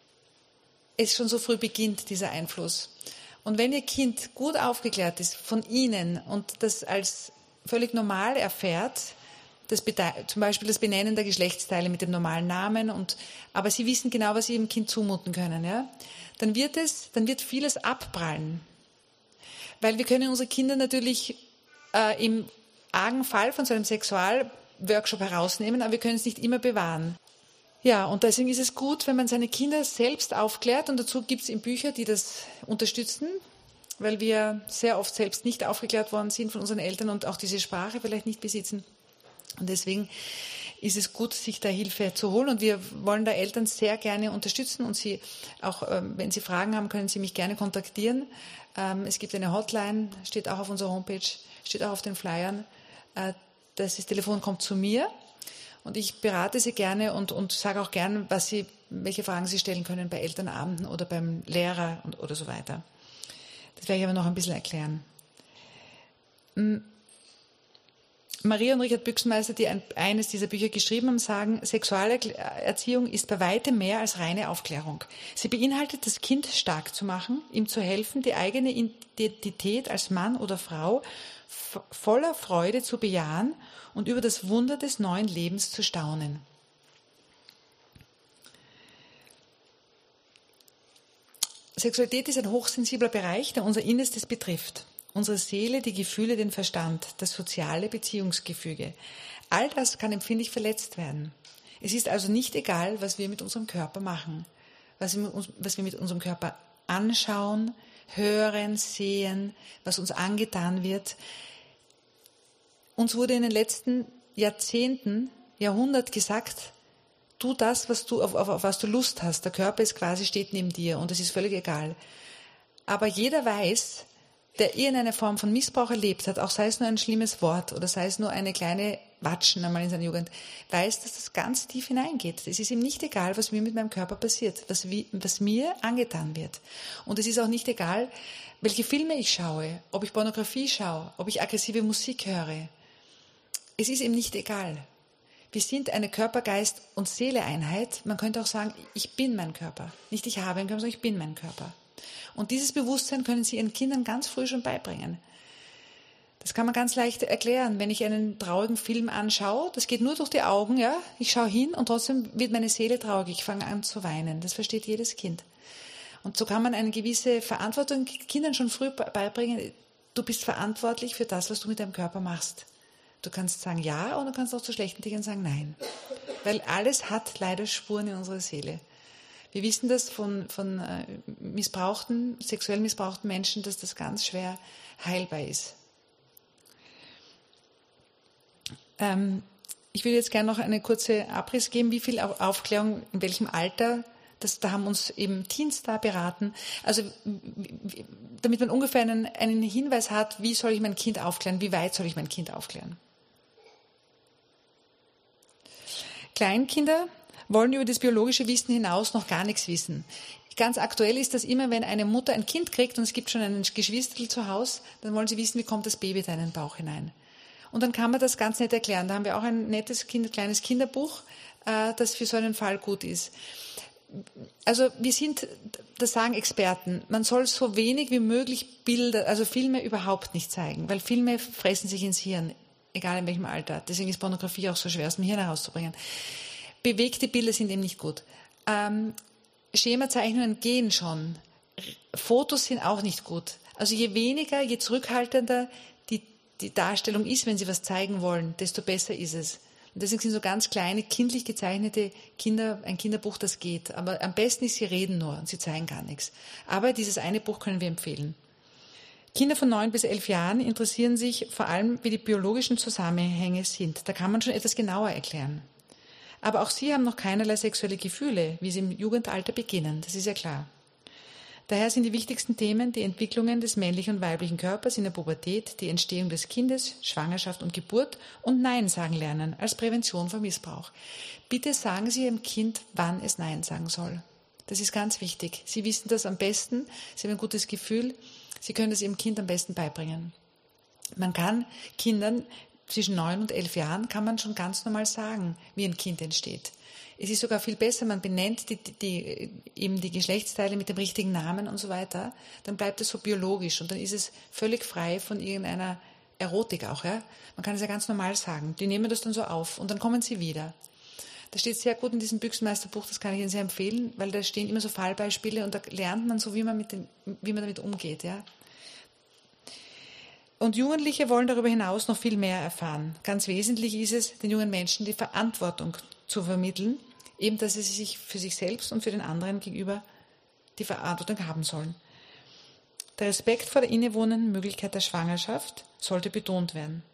es schon so früh beginnt, dieser Einfluss. Und wenn Ihr Kind gut aufgeklärt ist von Ihnen und das als völlig normal erfährt, das, zum Beispiel das Benennen der Geschlechtsteile mit dem normalen Namen, und, aber Sie wissen genau, was Sie Ihrem Kind zumuten können, ja, dann wird es, dann wird vieles abprallen. Weil wir können unsere Kinder natürlich äh, im argen Fall von so einem Sexualworkshop herausnehmen, aber wir können es nicht immer bewahren. Ja, und deswegen ist es gut, wenn man seine Kinder selbst aufklärt, und dazu gibt es eben Bücher, die das unterstützen, weil wir sehr oft selbst nicht aufgeklärt worden sind von unseren Eltern und auch diese Sprache vielleicht nicht besitzen. Und deswegen ist es gut, sich da Hilfe zu holen, und wir wollen da Eltern sehr gerne unterstützen, und Sie auch, wenn Sie Fragen haben, können Sie mich gerne kontaktieren. Es gibt eine Hotline, steht auch auf unserer Homepage, steht auch auf den Flyern. Das Telefon kommt zu mir und ich berate Sie gerne und, und sage auch gerne, was Sie, welche Fragen Sie stellen können bei Elternabenden oder beim Lehrer und, oder so weiter. Das werde ich aber noch ein bisschen erklären. Maria und Richard Büchsenmeister, die ein, eines dieser Bücher geschrieben haben, sagen, Sexualerziehung ist bei weitem mehr als reine Aufklärung. Sie beinhaltet, das Kind stark zu machen, ihm zu helfen, die eigene Identität als Mann oder Frau voller Freude zu bejahen und über das Wunder des neuen Lebens zu staunen. Sexualität ist ein hochsensibler Bereich, der unser Innerstes betrifft. Unsere Seele, die Gefühle, den Verstand, das soziale Beziehungsgefüge. All das kann empfindlich verletzt werden. Es ist also nicht egal, was wir mit unserem Körper machen, was wir, was wir mit unserem Körper anschauen, hören, sehen, was uns angetan wird. Uns wurde in den letzten Jahrzehnten, Jahrhundert gesagt, tu das, was du, auf, auf, auf was du Lust hast. Der Körper ist quasi, steht neben dir und es ist völlig egal. Aber jeder weiß, der irgendeine Form von Missbrauch erlebt hat, auch sei es nur ein schlimmes Wort oder sei es nur eine kleine Watschen einmal in seiner Jugend, weiß, dass das ganz tief hineingeht. Es ist ihm nicht egal, was mir mit meinem Körper passiert, was, wie, was mir angetan wird. Und es ist auch nicht egal, welche Filme ich schaue, ob ich Pornografie schaue, ob ich aggressive Musik höre. Es ist ihm nicht egal. Wir sind eine Körper-, Geist- und Seele-Einheit. Man könnte auch sagen, ich bin mein Körper. Nicht ich habe einen Körper, sondern ich bin mein Körper. Und dieses Bewusstsein können Sie Ihren Kindern ganz früh schon beibringen. Das kann man ganz leicht erklären. Wenn ich einen traurigen Film anschaue, das geht nur durch die Augen, ja. Ich schaue hin und trotzdem wird meine Seele traurig. Ich fange an zu weinen. Das versteht jedes Kind. Und so kann man eine gewisse Verantwortung Kindern schon früh beibringen. Du bist verantwortlich für das, was du mit deinem Körper machst. Du kannst sagen ja und du kannst auch zu schlechten Dingen sagen nein. Weil alles hat leider Spuren in unserer Seele. Wir wissen das von, von äh, missbrauchten, sexuell missbrauchten Menschen, dass das ganz schwer heilbar ist. Ähm, ich will jetzt gerne noch eine kurze Abriss geben, wie viel Aufklärung, in welchem Alter, das, da haben uns eben Teens da beraten. Also damit man ungefähr einen, einen Hinweis hat, wie soll ich mein Kind aufklären, wie weit soll ich mein Kind aufklären. Kleinkinder wollen über das biologische Wissen hinaus noch gar nichts wissen. Ganz aktuell ist das immer, wenn eine Mutter ein Kind kriegt und es gibt schon einen Geschwisterl zu Hause, dann wollen sie wissen, wie kommt das Baby da in den Bauch hinein. Und dann kann man das ganz nett erklären. Da haben wir auch ein nettes kind, kleines Kinderbuch, äh, das für so einen Fall gut ist. Also wir sind, das sagen Experten, man soll so wenig wie möglich Bilder, also Filme überhaupt nicht zeigen, weil Filme fressen sich ins Hirn, egal in welchem Alter. Deswegen ist Pornografie auch so schwer aus dem Hirn herauszubringen. Bewegte Bilder sind eben nicht gut. Ähm, Schemazeichnungen gehen schon. Fotos sind auch nicht gut. Also je weniger, je zurückhaltender die, die Darstellung ist, wenn Sie was zeigen wollen, desto besser ist es. Und deswegen sind so ganz kleine, kindlich gezeichnete Kinder, ein Kinderbuch, das geht. Aber am besten ist, Sie reden nur und Sie zeigen gar nichts. Aber dieses eine Buch können wir empfehlen. Kinder von neun bis elf Jahren interessieren sich vor allem, wie die biologischen Zusammenhänge sind. Da kann man schon etwas genauer erklären. Aber auch sie haben noch keinerlei sexuelle Gefühle, wie sie im Jugendalter beginnen. Das ist ja klar. Daher sind die wichtigsten Themen die Entwicklungen des männlichen und weiblichen Körpers in der Pubertät, die Entstehung des Kindes, Schwangerschaft und Geburt und Nein sagen lernen als Prävention von Missbrauch. Bitte sagen Sie Ihrem Kind, wann es Nein sagen soll. Das ist ganz wichtig. Sie wissen das am besten, Sie haben ein gutes Gefühl, Sie können das Ihrem Kind am besten beibringen. Man kann Kindern zwischen neun und elf Jahren kann man schon ganz normal sagen, wie ein Kind entsteht. Es ist sogar viel besser, man benennt die, die, eben die Geschlechtsteile mit dem richtigen Namen und so weiter. Dann bleibt es so biologisch und dann ist es völlig frei von irgendeiner Erotik auch. Ja? Man kann es ja ganz normal sagen. Die nehmen das dann so auf und dann kommen sie wieder. Das steht sehr gut in diesem Büchsenmeisterbuch, das kann ich Ihnen sehr empfehlen, weil da stehen immer so Fallbeispiele und da lernt man so, wie man, mit den, wie man damit umgeht. Ja? Und Jugendliche wollen darüber hinaus noch viel mehr erfahren. Ganz wesentlich ist es, den jungen Menschen die Verantwortung zu vermitteln, eben, dass sie sich für sich selbst und für den anderen gegenüber die Verantwortung haben sollen. Der Respekt vor der innewohnenden Möglichkeit der Schwangerschaft sollte betont werden.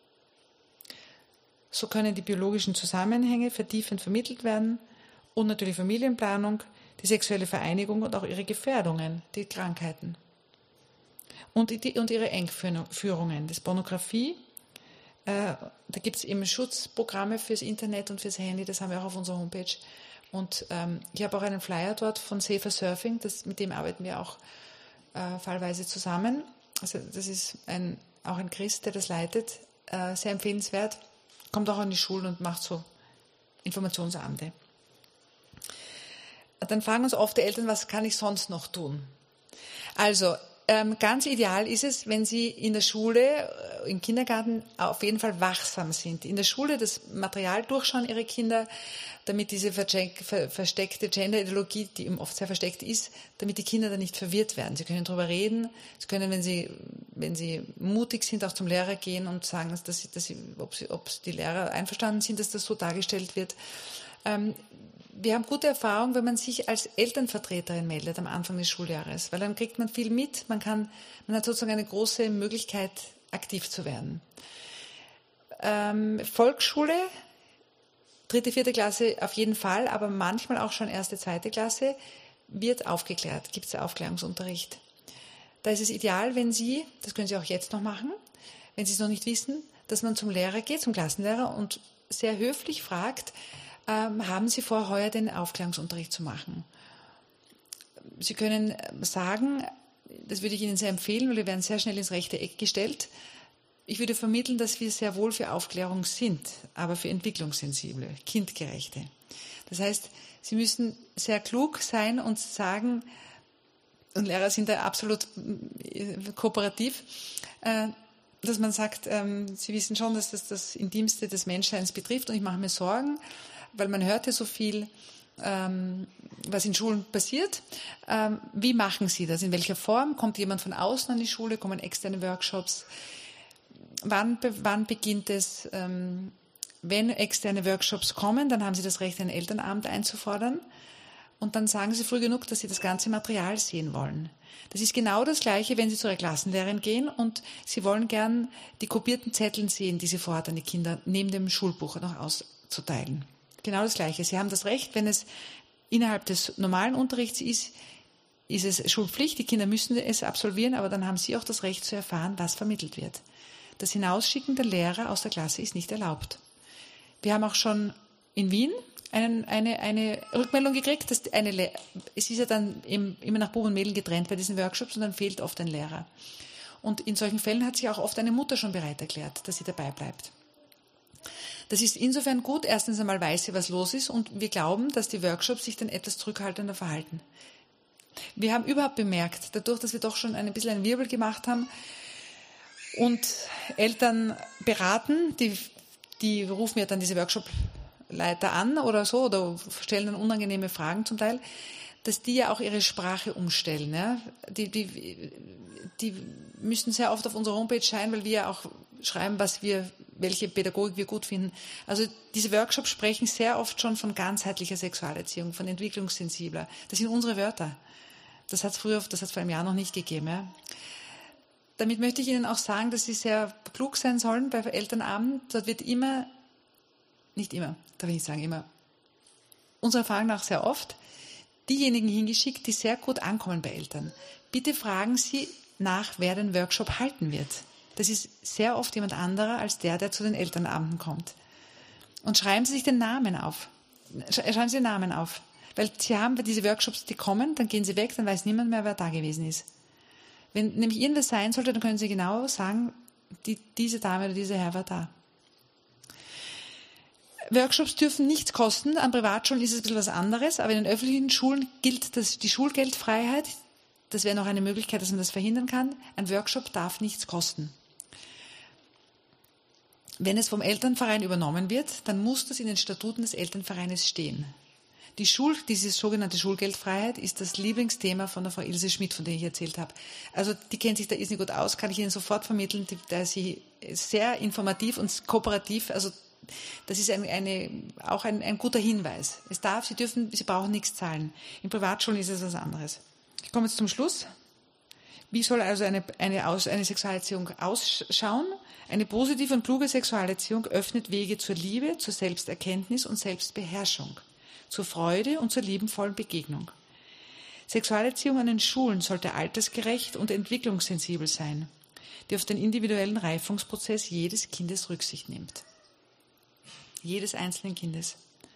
So können die biologischen Zusammenhänge vertiefend vermittelt werden und natürlich Familienplanung, die sexuelle Vereinigung und auch ihre Gefährdungen, die Krankheiten. Und, die, und ihre Engführungen, das Pornografie. Äh, da gibt es eben Schutzprogramme fürs Internet und fürs Handy, das haben wir auch auf unserer Homepage. Und ähm, ich habe auch einen Flyer dort von Safer Surfing, das, mit dem arbeiten wir auch äh, fallweise zusammen. Also das ist ein, auch ein Christ, der das leitet, äh, sehr empfehlenswert, kommt auch an die Schulen und macht so Informationsabende. Dann fragen uns oft die Eltern, was kann ich sonst noch tun? Also, Ähm, ganz ideal ist es, wenn Sie in der Schule, im Kindergarten auf jeden Fall wachsam sind. In der Schule das Material durchschauen Ihre Kinder, damit diese versteckte Gender-Ideologie, die eben oft sehr versteckt ist, damit die Kinder dann nicht verwirrt werden. Sie können darüber reden, Sie können, wenn Sie, wenn Sie mutig sind, auch zum Lehrer gehen und sagen, dass Sie, dass Sie, ob, Sie, ob die Lehrer einverstanden sind, dass das so dargestellt wird. Ähm, Wir haben gute Erfahrung, wenn man sich als Elternvertreterin meldet am Anfang des Schuljahres, weil dann kriegt man viel mit, man kann, man hat sozusagen eine große Möglichkeit, aktiv zu werden. Ähm, Volksschule, dritte, vierte Klasse auf jeden Fall, aber manchmal auch schon erste, zweite Klasse, wird aufgeklärt, gibt es Aufklärungsunterricht. Da ist es ideal, wenn Sie, das können Sie auch jetzt noch machen, wenn Sie es noch nicht wissen, dass man zum Lehrer geht, zum Klassenlehrer und sehr höflich fragt, Ähm, haben Sie vor, heuer den Aufklärungsunterricht zu machen? Sie können sagen, das würde ich Ihnen sehr empfehlen, weil wir werden sehr schnell ins rechte Eck gestellt. Ich würde vermitteln, dass wir sehr wohl für Aufklärung sind, aber für entwicklungssensible, kindgerechte. Das heißt, Sie müssen sehr klug sein und sagen, und Lehrer sind da absolut kooperativ, äh, dass man sagt, ähm, Sie wissen schon, dass das das Intimste des Menschseins betrifft und ich mache mir Sorgen, weil man hört ja so viel, ähm, was in Schulen passiert. Ähm, wie machen Sie das? In welcher Form? Kommt jemand von außen an die Schule? Kommen externe Workshops? Wann, wann beginnt es? Ähm, wenn externe Workshops kommen, dann haben Sie das Recht, ein Elternamt einzufordern. Und dann sagen Sie früh genug, dass Sie das ganze Material sehen wollen. Das ist genau das Gleiche, wenn Sie zu Ihrer Klassenlehrerin gehen und Sie wollen gern die kopierten Zettel sehen, die Sie vorhat, an die Kinder neben dem Schulbuch noch auszuteilen. Genau das Gleiche. Sie haben das Recht, wenn es innerhalb des normalen Unterrichts ist, ist es Schulpflicht. Die Kinder müssen es absolvieren, aber dann haben Sie auch das Recht zu erfahren, was vermittelt wird. Das Hinausschicken der Lehrer aus der Klasse ist nicht erlaubt. Wir haben auch schon in Wien einen, eine, eine Rückmeldung gekriegt, dass eine Le- es ist ja dann eben immer nach Buben und Mädchen getrennt bei diesen Workshops und dann fehlt oft ein Lehrer. Und in solchen Fällen hat sich auch oft eine Mutter schon bereit erklärt, dass sie dabei bleibt. Das ist insofern gut, erstens einmal weiß sie, was los ist, und wir glauben, dass die Workshops sich dann etwas zurückhaltender verhalten. Wir haben überhaupt bemerkt, dadurch, dass wir doch schon ein bisschen einen Wirbel gemacht haben und Eltern beraten, die, die rufen ja dann diese Workshop-Leiter an oder so oder stellen dann unangenehme Fragen zum Teil, dass die ja auch ihre Sprache umstellen. Ja? Die, die, die müssen sehr oft auf unserer Homepage scheinen, weil wir ja auch schreiben, was wir, welche Pädagogik wir gut finden. Also diese Workshops sprechen sehr oft schon von ganzheitlicher Sexualerziehung, von entwicklungssensibler. Das sind unsere Wörter. Das hat es früher, das hat es vor einem Jahr noch nicht gegeben. Ja. Damit möchte ich Ihnen auch sagen, dass Sie sehr klug sein sollen bei Elternabend. Dort wird immer, nicht immer, darf ich nicht sagen immer, unserer Erfahrung nach sehr oft, diejenigen hingeschickt, die sehr gut ankommen bei Eltern. Bitte fragen Sie nach, wer den Workshop halten wird. Das ist sehr oft jemand anderer als der, der zu den Elternabenden kommt. Und schreiben Sie sich den Namen auf. Schreiben Sie den Namen auf. Weil Sie haben bei diesen Workshops, die kommen, dann gehen Sie weg, dann weiß niemand mehr, wer da gewesen ist. Wenn nämlich irgendwas sein sollte, dann können Sie genau sagen, die, diese Dame oder dieser Herr war da. Workshops dürfen nichts kosten. An Privatschulen ist es ein bisschen was anderes, aber in den öffentlichen Schulen gilt das, die Schulgeldfreiheit. Das wäre noch eine Möglichkeit, dass man das verhindern kann. Ein Workshop darf nichts kosten. Wenn es vom Elternverein übernommen wird, dann muss das in den Statuten des Elternvereines stehen. Die Schul, diese sogenannte Schulgeldfreiheit ist das Lieblingsthema von der Frau Ilse Schmidt, von der ich erzählt habe. Also die kennt sich da irrsinnig gut aus, kann ich Ihnen sofort vermitteln. Da ist sie sehr informativ und kooperativ. Also das ist ein, eine, auch ein, ein guter Hinweis. Es darf, Sie dürfen, Sie brauchen nichts zahlen. In Privatschulen ist es was anderes. Ich komme jetzt zum Schluss. Wie soll also eine, eine, Aus, eine Sexualerziehung ausschauen? Eine positive und kluge Sexualerziehung öffnet Wege zur Liebe, zur Selbsterkenntnis und Selbstbeherrschung, zur Freude und zur liebenvollen Begegnung. Sexualerziehung an den Schulen sollte altersgerecht und entwicklungssensibel sein, die auf den individuellen Reifungsprozess jedes Kindes Rücksicht nimmt. Jedes einzelnen Kindes.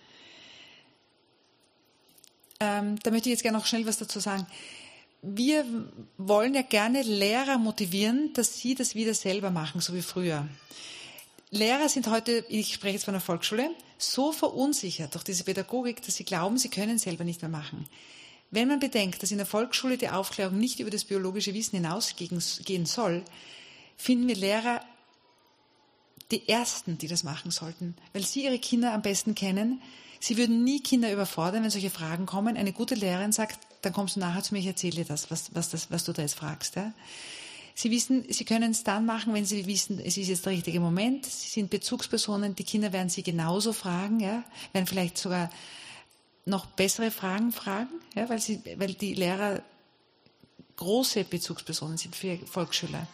Ähm, da möchte ich jetzt gerne noch schnell was dazu sagen. Wir wollen ja gerne Lehrer motivieren, dass sie das wieder selber machen, so wie früher. Lehrer sind heute, ich spreche jetzt von der Volksschule, so verunsichert durch diese Pädagogik, dass sie glauben, sie können selber nicht mehr machen. Wenn man bedenkt, dass in der Volksschule die Aufklärung nicht über das biologische Wissen hinausgehen soll, finden wir Lehrer die Ersten, die das machen sollten, weil sie ihre Kinder am besten kennen. Sie würden nie Kinder überfordern, wenn solche Fragen kommen. Eine gute Lehrerin sagt, dann kommst du nachher zu mir, ich erzähle dir das, was, was, das, was du da jetzt fragst. Ja? Sie wissen, Sie können es dann machen, wenn Sie wissen, es ist jetzt der richtige Moment. Sie sind Bezugspersonen, die Kinder werden Sie genauso fragen, ja? Werden vielleicht sogar noch bessere Fragen fragen, ja? weil, sie, weil die Lehrer große Bezugspersonen sind für Volksschüler.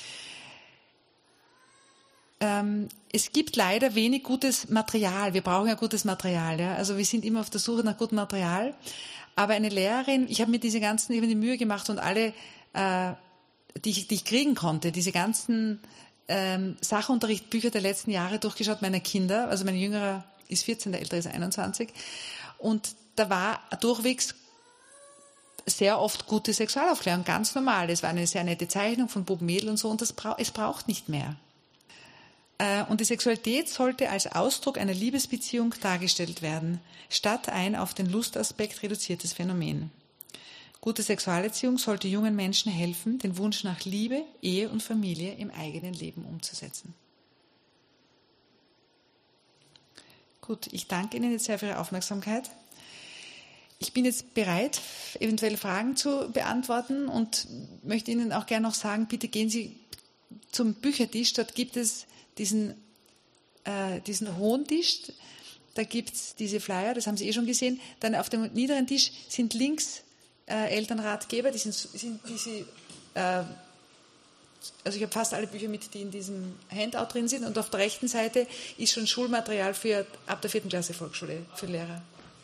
Ähm, es gibt leider wenig gutes Material. Wir brauchen ja gutes Material. Ja? Also wir sind immer auf der Suche nach gutem Material. Aber eine Lehrerin, ich habe mir diese ganzen, ich habe mir die Mühe gemacht und alle, äh, die, ich, die ich kriegen konnte, diese ganzen ähm, Sachunterrichtbücher der letzten Jahre durchgeschaut, meiner Kinder. Also mein Jüngerer ist vierzehn, der Ältere ist einundzwanzig. Und da war durchwegs sehr oft gute Sexualaufklärung, ganz normal. Es war eine sehr nette Zeichnung von Bub, Mädel und so, und das bra- es braucht nicht mehr. Und die Sexualität sollte als Ausdruck einer Liebesbeziehung dargestellt werden, statt ein auf den Lustaspekt reduziertes Phänomen. Gute Sexualerziehung sollte jungen Menschen helfen, den Wunsch nach Liebe, Ehe und Familie im eigenen Leben umzusetzen. Gut, ich danke Ihnen jetzt sehr für Ihre Aufmerksamkeit. Ich bin jetzt bereit, eventuell Fragen zu beantworten und möchte Ihnen auch gerne noch sagen, bitte gehen Sie zum Büchertisch, dort gibt es diesen, äh, diesen hohen Tisch, da gibt es diese Flyer, das haben Sie eh schon gesehen. Dann auf dem niederen Tisch sind links äh, Elternratgeber, die sind, sind diese, äh, also ich habe fast alle Bücher mit, die in diesem Handout drin sind, und auf der rechten Seite ist schon Schulmaterial für ab der vierten Klasse Volksschule für Lehrer.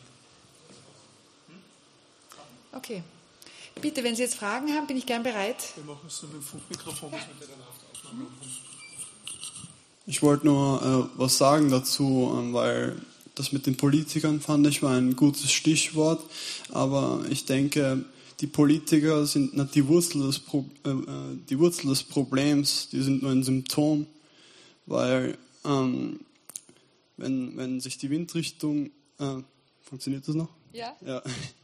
Okay. Bitte, wenn Sie jetzt Fragen haben, bin ich gern bereit. Wir machen es so mit dem Funkmikrofon, dass wir dann Aufnahme machen. Ich wollte nur äh, was sagen dazu, ähm, weil das mit den Politikern fand ich war ein gutes Stichwort, aber ich denke, die Politiker sind nicht die Wurzel des, Pro, äh, die Wurzel des Problems, die sind nur ein Symptom, weil ähm, wenn, wenn sich die Windrichtung, äh, funktioniert das noch? Ja. Ja.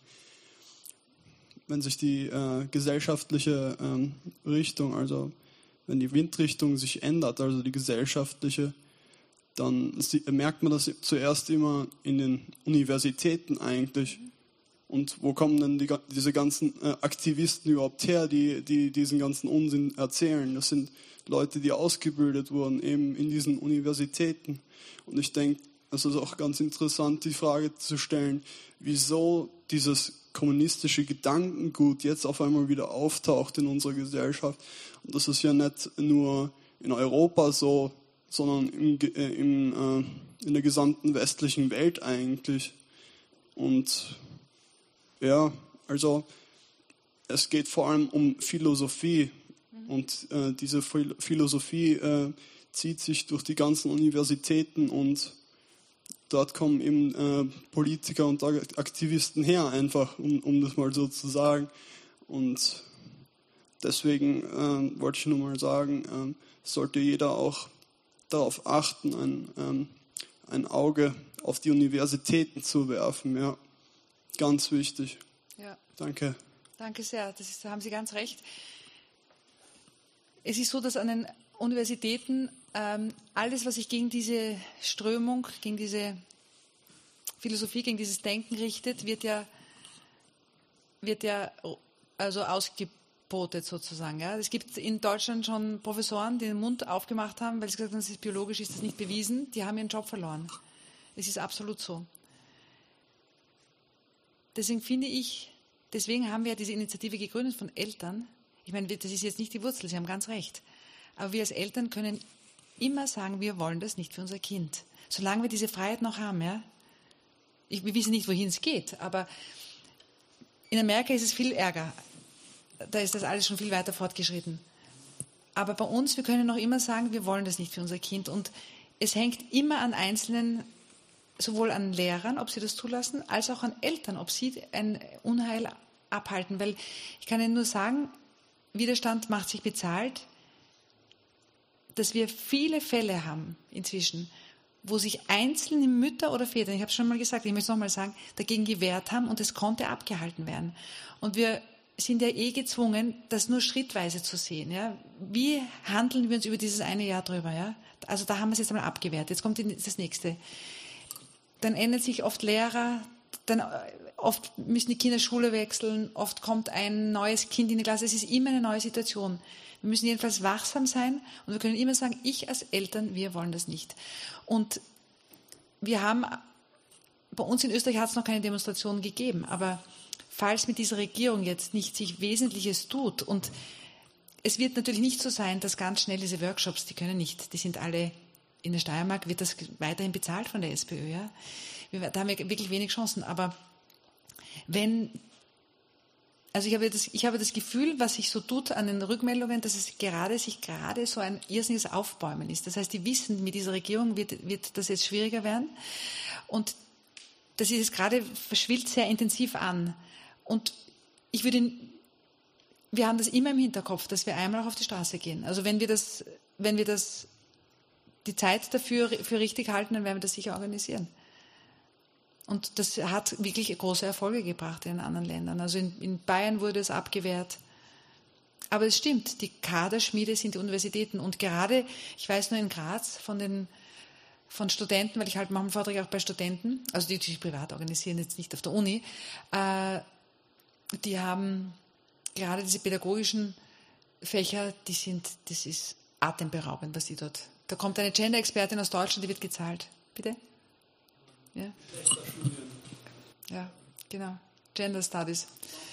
Wenn sich die äh, gesellschaftliche ähm, Richtung, also wenn die Windrichtung sich ändert, also die gesellschaftliche, dann merkt man das zuerst immer in den Universitäten eigentlich. Und wo kommen denn die, diese ganzen äh, Aktivisten überhaupt her, die, die diesen ganzen Unsinn erzählen? Das sind Leute, die ausgebildet wurden, eben in diesen Universitäten. Und ich denke, es ist auch ganz interessant, die Frage zu stellen, wieso dieses kommunistische Gedankengut jetzt auf einmal wieder auftaucht in unserer Gesellschaft. Und das ist ja nicht nur in Europa so, sondern im, äh, im, äh, in der gesamten westlichen Welt eigentlich. Und ja, also es geht vor allem um Philosophie. Mhm. Und äh, diese Philosophie äh, zieht sich durch die ganzen Universitäten und dort kommen eben äh, Politiker und Aktivisten her, einfach, um, um das mal so zu sagen. Und deswegen äh, wollte ich nur mal sagen, äh, sollte jeder auch darauf achten, ein, ähm, ein Auge auf die Universitäten zu werfen. Ja, ganz wichtig. Ja. Danke. Danke sehr, das ist, da haben Sie ganz recht. Es ist so, dass an den Universitäten ähm, alles, was sich gegen diese Strömung, gegen diese Philosophie, gegen dieses Denken richtet, wird ja, wird ja also ausgebotet sozusagen. Ja. Es gibt in Deutschland schon Professoren, die den Mund aufgemacht haben, weil sie gesagt haben, das ist biologisch, ist das nicht bewiesen. Die haben ihren Job verloren. Es ist absolut so. Deswegen finde ich, deswegen haben wir ja diese Initiative gegründet von Eltern. Ich meine, das ist jetzt nicht die Wurzel, Sie haben ganz recht. Aber wir als Eltern können immer sagen, wir wollen das nicht für unser Kind. Solange wir diese Freiheit noch haben, ja. Ich, wir wissen nicht, wohin es geht, aber in Amerika ist es viel ärger. Da ist das alles schon viel weiter fortgeschritten. Aber bei uns, wir können noch immer sagen, wir wollen das nicht für unser Kind. Und es hängt immer an Einzelnen, sowohl an Lehrern, ob sie das zulassen, als auch an Eltern, ob sie ein Unheil abhalten. Weil ich kann Ihnen nur sagen, Widerstand macht sich bezahlt, dass wir viele Fälle haben inzwischen, wo sich einzelne Mütter oder Väter, ich habe es schon mal gesagt, ich möchte es nochmal sagen, dagegen gewehrt haben und es konnte abgehalten werden. Und wir sind ja eh gezwungen, das nur schrittweise zu sehen. Ja? Wie handeln wir uns über dieses eine Jahr drüber? Ja? Also da haben wir es jetzt einmal abgewehrt. Jetzt kommt das nächste. Dann ändern sich oft Lehrer, dann oft müssen die Kinder Schule wechseln, oft kommt ein neues Kind in die Klasse. Es ist immer eine neue Situation. Wir müssen jedenfalls wachsam sein und wir können immer sagen, ich als Eltern, wir wollen das nicht. Und wir haben, bei uns in Österreich hat es noch keine Demonstrationen gegeben, aber falls mit dieser Regierung jetzt nicht sich Wesentliches tut und es wird natürlich nicht so sein, dass ganz schnell diese Workshops, die können nicht, die sind alle in der Steiermark, wird das weiterhin bezahlt von der SPÖ. Ja? Wir, da haben wir wirklich wenig Chancen, aber wenn, also ich habe, das, ich habe das Gefühl, was sich so tut an den Rückmeldungen, dass es gerade sich gerade so ein irrsinniges Aufbäumen ist. Das heißt, die wissen, mit dieser Regierung wird, wird das jetzt schwieriger werden. Und das ist jetzt gerade, verschwillt sehr intensiv an. Und ich würde, wir haben das immer im Hinterkopf, dass wir einmal auch auf die Straße gehen. Also wenn wir das, wenn wir das, die Zeit dafür für richtig halten, dann werden wir das sicher organisieren. Und das hat wirklich große Erfolge gebracht in anderen Ländern. Also in, in Bayern wurde es abgewehrt. Aber es stimmt, die Kaderschmiede sind die Universitäten. Und gerade, ich weiß nur in Graz von den von Studenten, weil ich halt mache Vorträge auch bei Studenten, also die, die sich privat organisieren, jetzt nicht auf der Uni, äh, die haben gerade diese pädagogischen Fächer, die sind, das ist atemberaubend, was die dort. Da kommt eine Gender-Expertin aus Deutschland, die wird gezahlt. Bitte? Ja. Ja, genau. Gender Studies.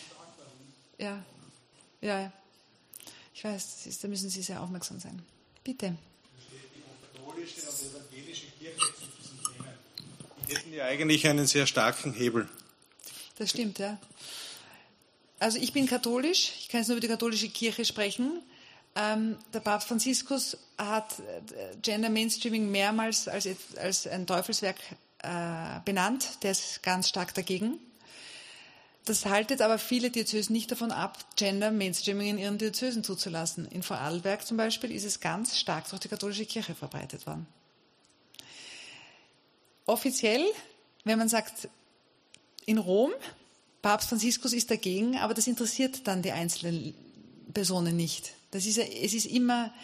Ja, ja, ja. Ich weiß, ist, da müssen Sie sehr aufmerksam sein. Bitte. Die katholische und evangelische Kirche zu diesen Themen. Die hätten ja eigentlich einen sehr starken Hebel. Das stimmt, ja. Also ich bin katholisch, ich kann jetzt nur über die katholische Kirche sprechen. Ähm, der Papst Franziskus hat Gender Mainstreaming mehrmals als, als ein Teufelswerk äh, benannt, der ist ganz stark dagegen. Das haltet aber viele Diözesen nicht davon ab, Gender Mainstreaming in ihren Diözesen zuzulassen. In Vorarlberg zum Beispiel ist es ganz stark durch die katholische Kirche verbreitet worden. Offiziell, wenn man sagt, in Rom, Papst Franziskus ist dagegen, aber das interessiert dann die einzelnen Personen nicht. Das ist, es ist immer,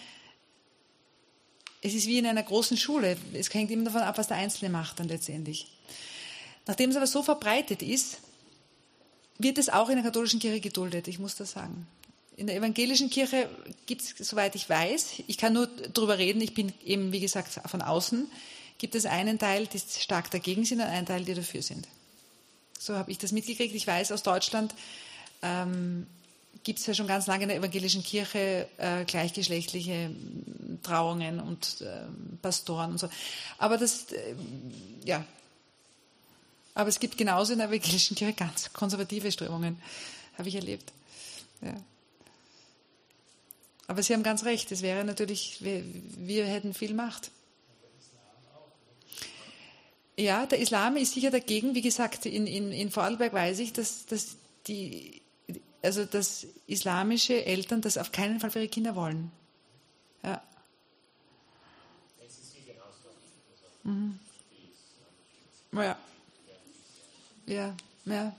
es ist wie in einer großen Schule. Es hängt immer davon ab, was der Einzelne macht dann letztendlich. Nachdem es aber so verbreitet ist, wird es auch in der katholischen Kirche geduldet, ich muss das sagen. In der evangelischen Kirche gibt es, soweit ich weiß, ich kann nur darüber reden, ich bin eben, wie gesagt, von außen, gibt es einen Teil, die stark dagegen sind und einen Teil, die dafür sind. So habe ich das mitgekriegt. Ich weiß, aus Deutschland ähm, gibt es ja schon ganz lange in der evangelischen Kirche äh, gleichgeschlechtliche Trauungen und äh, Pastoren und so. Aber das, äh, ja, aber es gibt genauso in der evangelischen Kirche ganz konservative Strömungen, habe ich erlebt. Ja. Aber Sie haben ganz recht, es wäre natürlich, wir, wir hätten viel Macht. Ja, der Islam ist sicher dagegen. Wie gesagt, in, in, in Vorarlberg weiß ich, dass, dass, die, also dass islamische Eltern das auf keinen Fall für ihre Kinder wollen. Ja. Mhm. Ja. Ja, ja.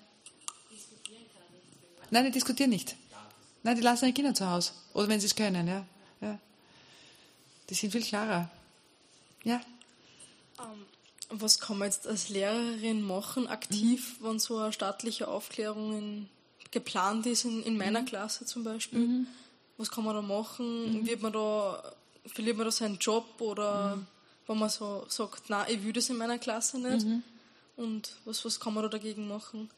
Nein, die diskutieren nicht. Nein, die lassen ihre Kinder zu Hause. Oder wenn sie es können, ja. ja. Die sind viel klarer. Ja. Um. Was kann man jetzt als Lehrerin machen, aktiv, mhm. wenn so eine staatliche Aufklärung in, geplant ist, in, in meiner mhm. Klasse zum Beispiel? Mhm. Was kann man da machen? Mhm. Wird man da, verliert man da seinen Job? Oder mhm. wenn man so sagt, nein, ich will das in meiner Klasse nicht? Mhm. Und was, was kann man da dagegen machen?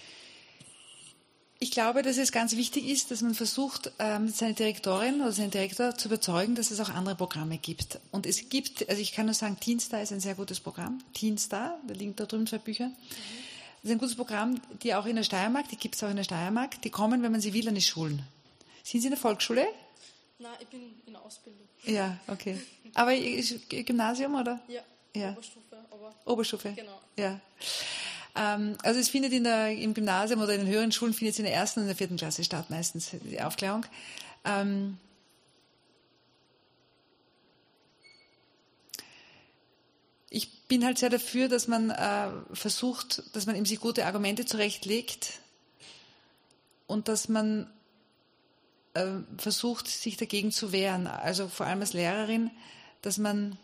Ich glaube, dass es ganz wichtig ist, dass man versucht, seine Direktorin oder seinen Direktor zu überzeugen, dass es auch andere Programme gibt. Und es gibt, also ich kann nur sagen, Teenstar ist ein sehr gutes Programm. Teenstar, da liegen da drüben zwei Bücher. Das ist ein gutes Programm, die auch in der Steiermark, die gibt es auch in der Steiermark, die kommen, wenn man sie will, an die Schulen. Sind Sie in der Volksschule? Nein, ich bin in der Ausbildung. Ja, okay. Aber Gymnasium, oder? Ja, ja. Oberstufe. Aber Oberstufe? Genau. Ja. Also es findet in der, im Gymnasium oder in den höheren Schulen findet es in der ersten und in der vierten Klasse statt, meistens die Aufklärung. Ähm ich bin halt sehr dafür, dass man äh, versucht, dass man ihm sich gute Argumente zurechtlegt und dass man äh, versucht, sich dagegen zu wehren. Also vor allem als Lehrerin, dass man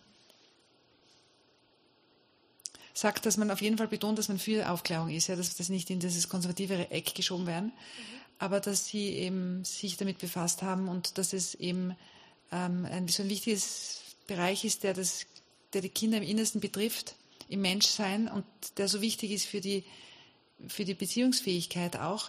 sagt, dass man auf jeden Fall betont, dass man für Aufklärung ist, ja, dass das nicht in dieses konservative Eck geschoben werden, mhm. aber dass sie eben sich damit befasst haben und dass es eben ähm, ein so ein wichtiges Bereich ist, der, das, der die Kinder im Innersten betrifft, im Menschsein und der so wichtig ist für die, für die Beziehungsfähigkeit auch.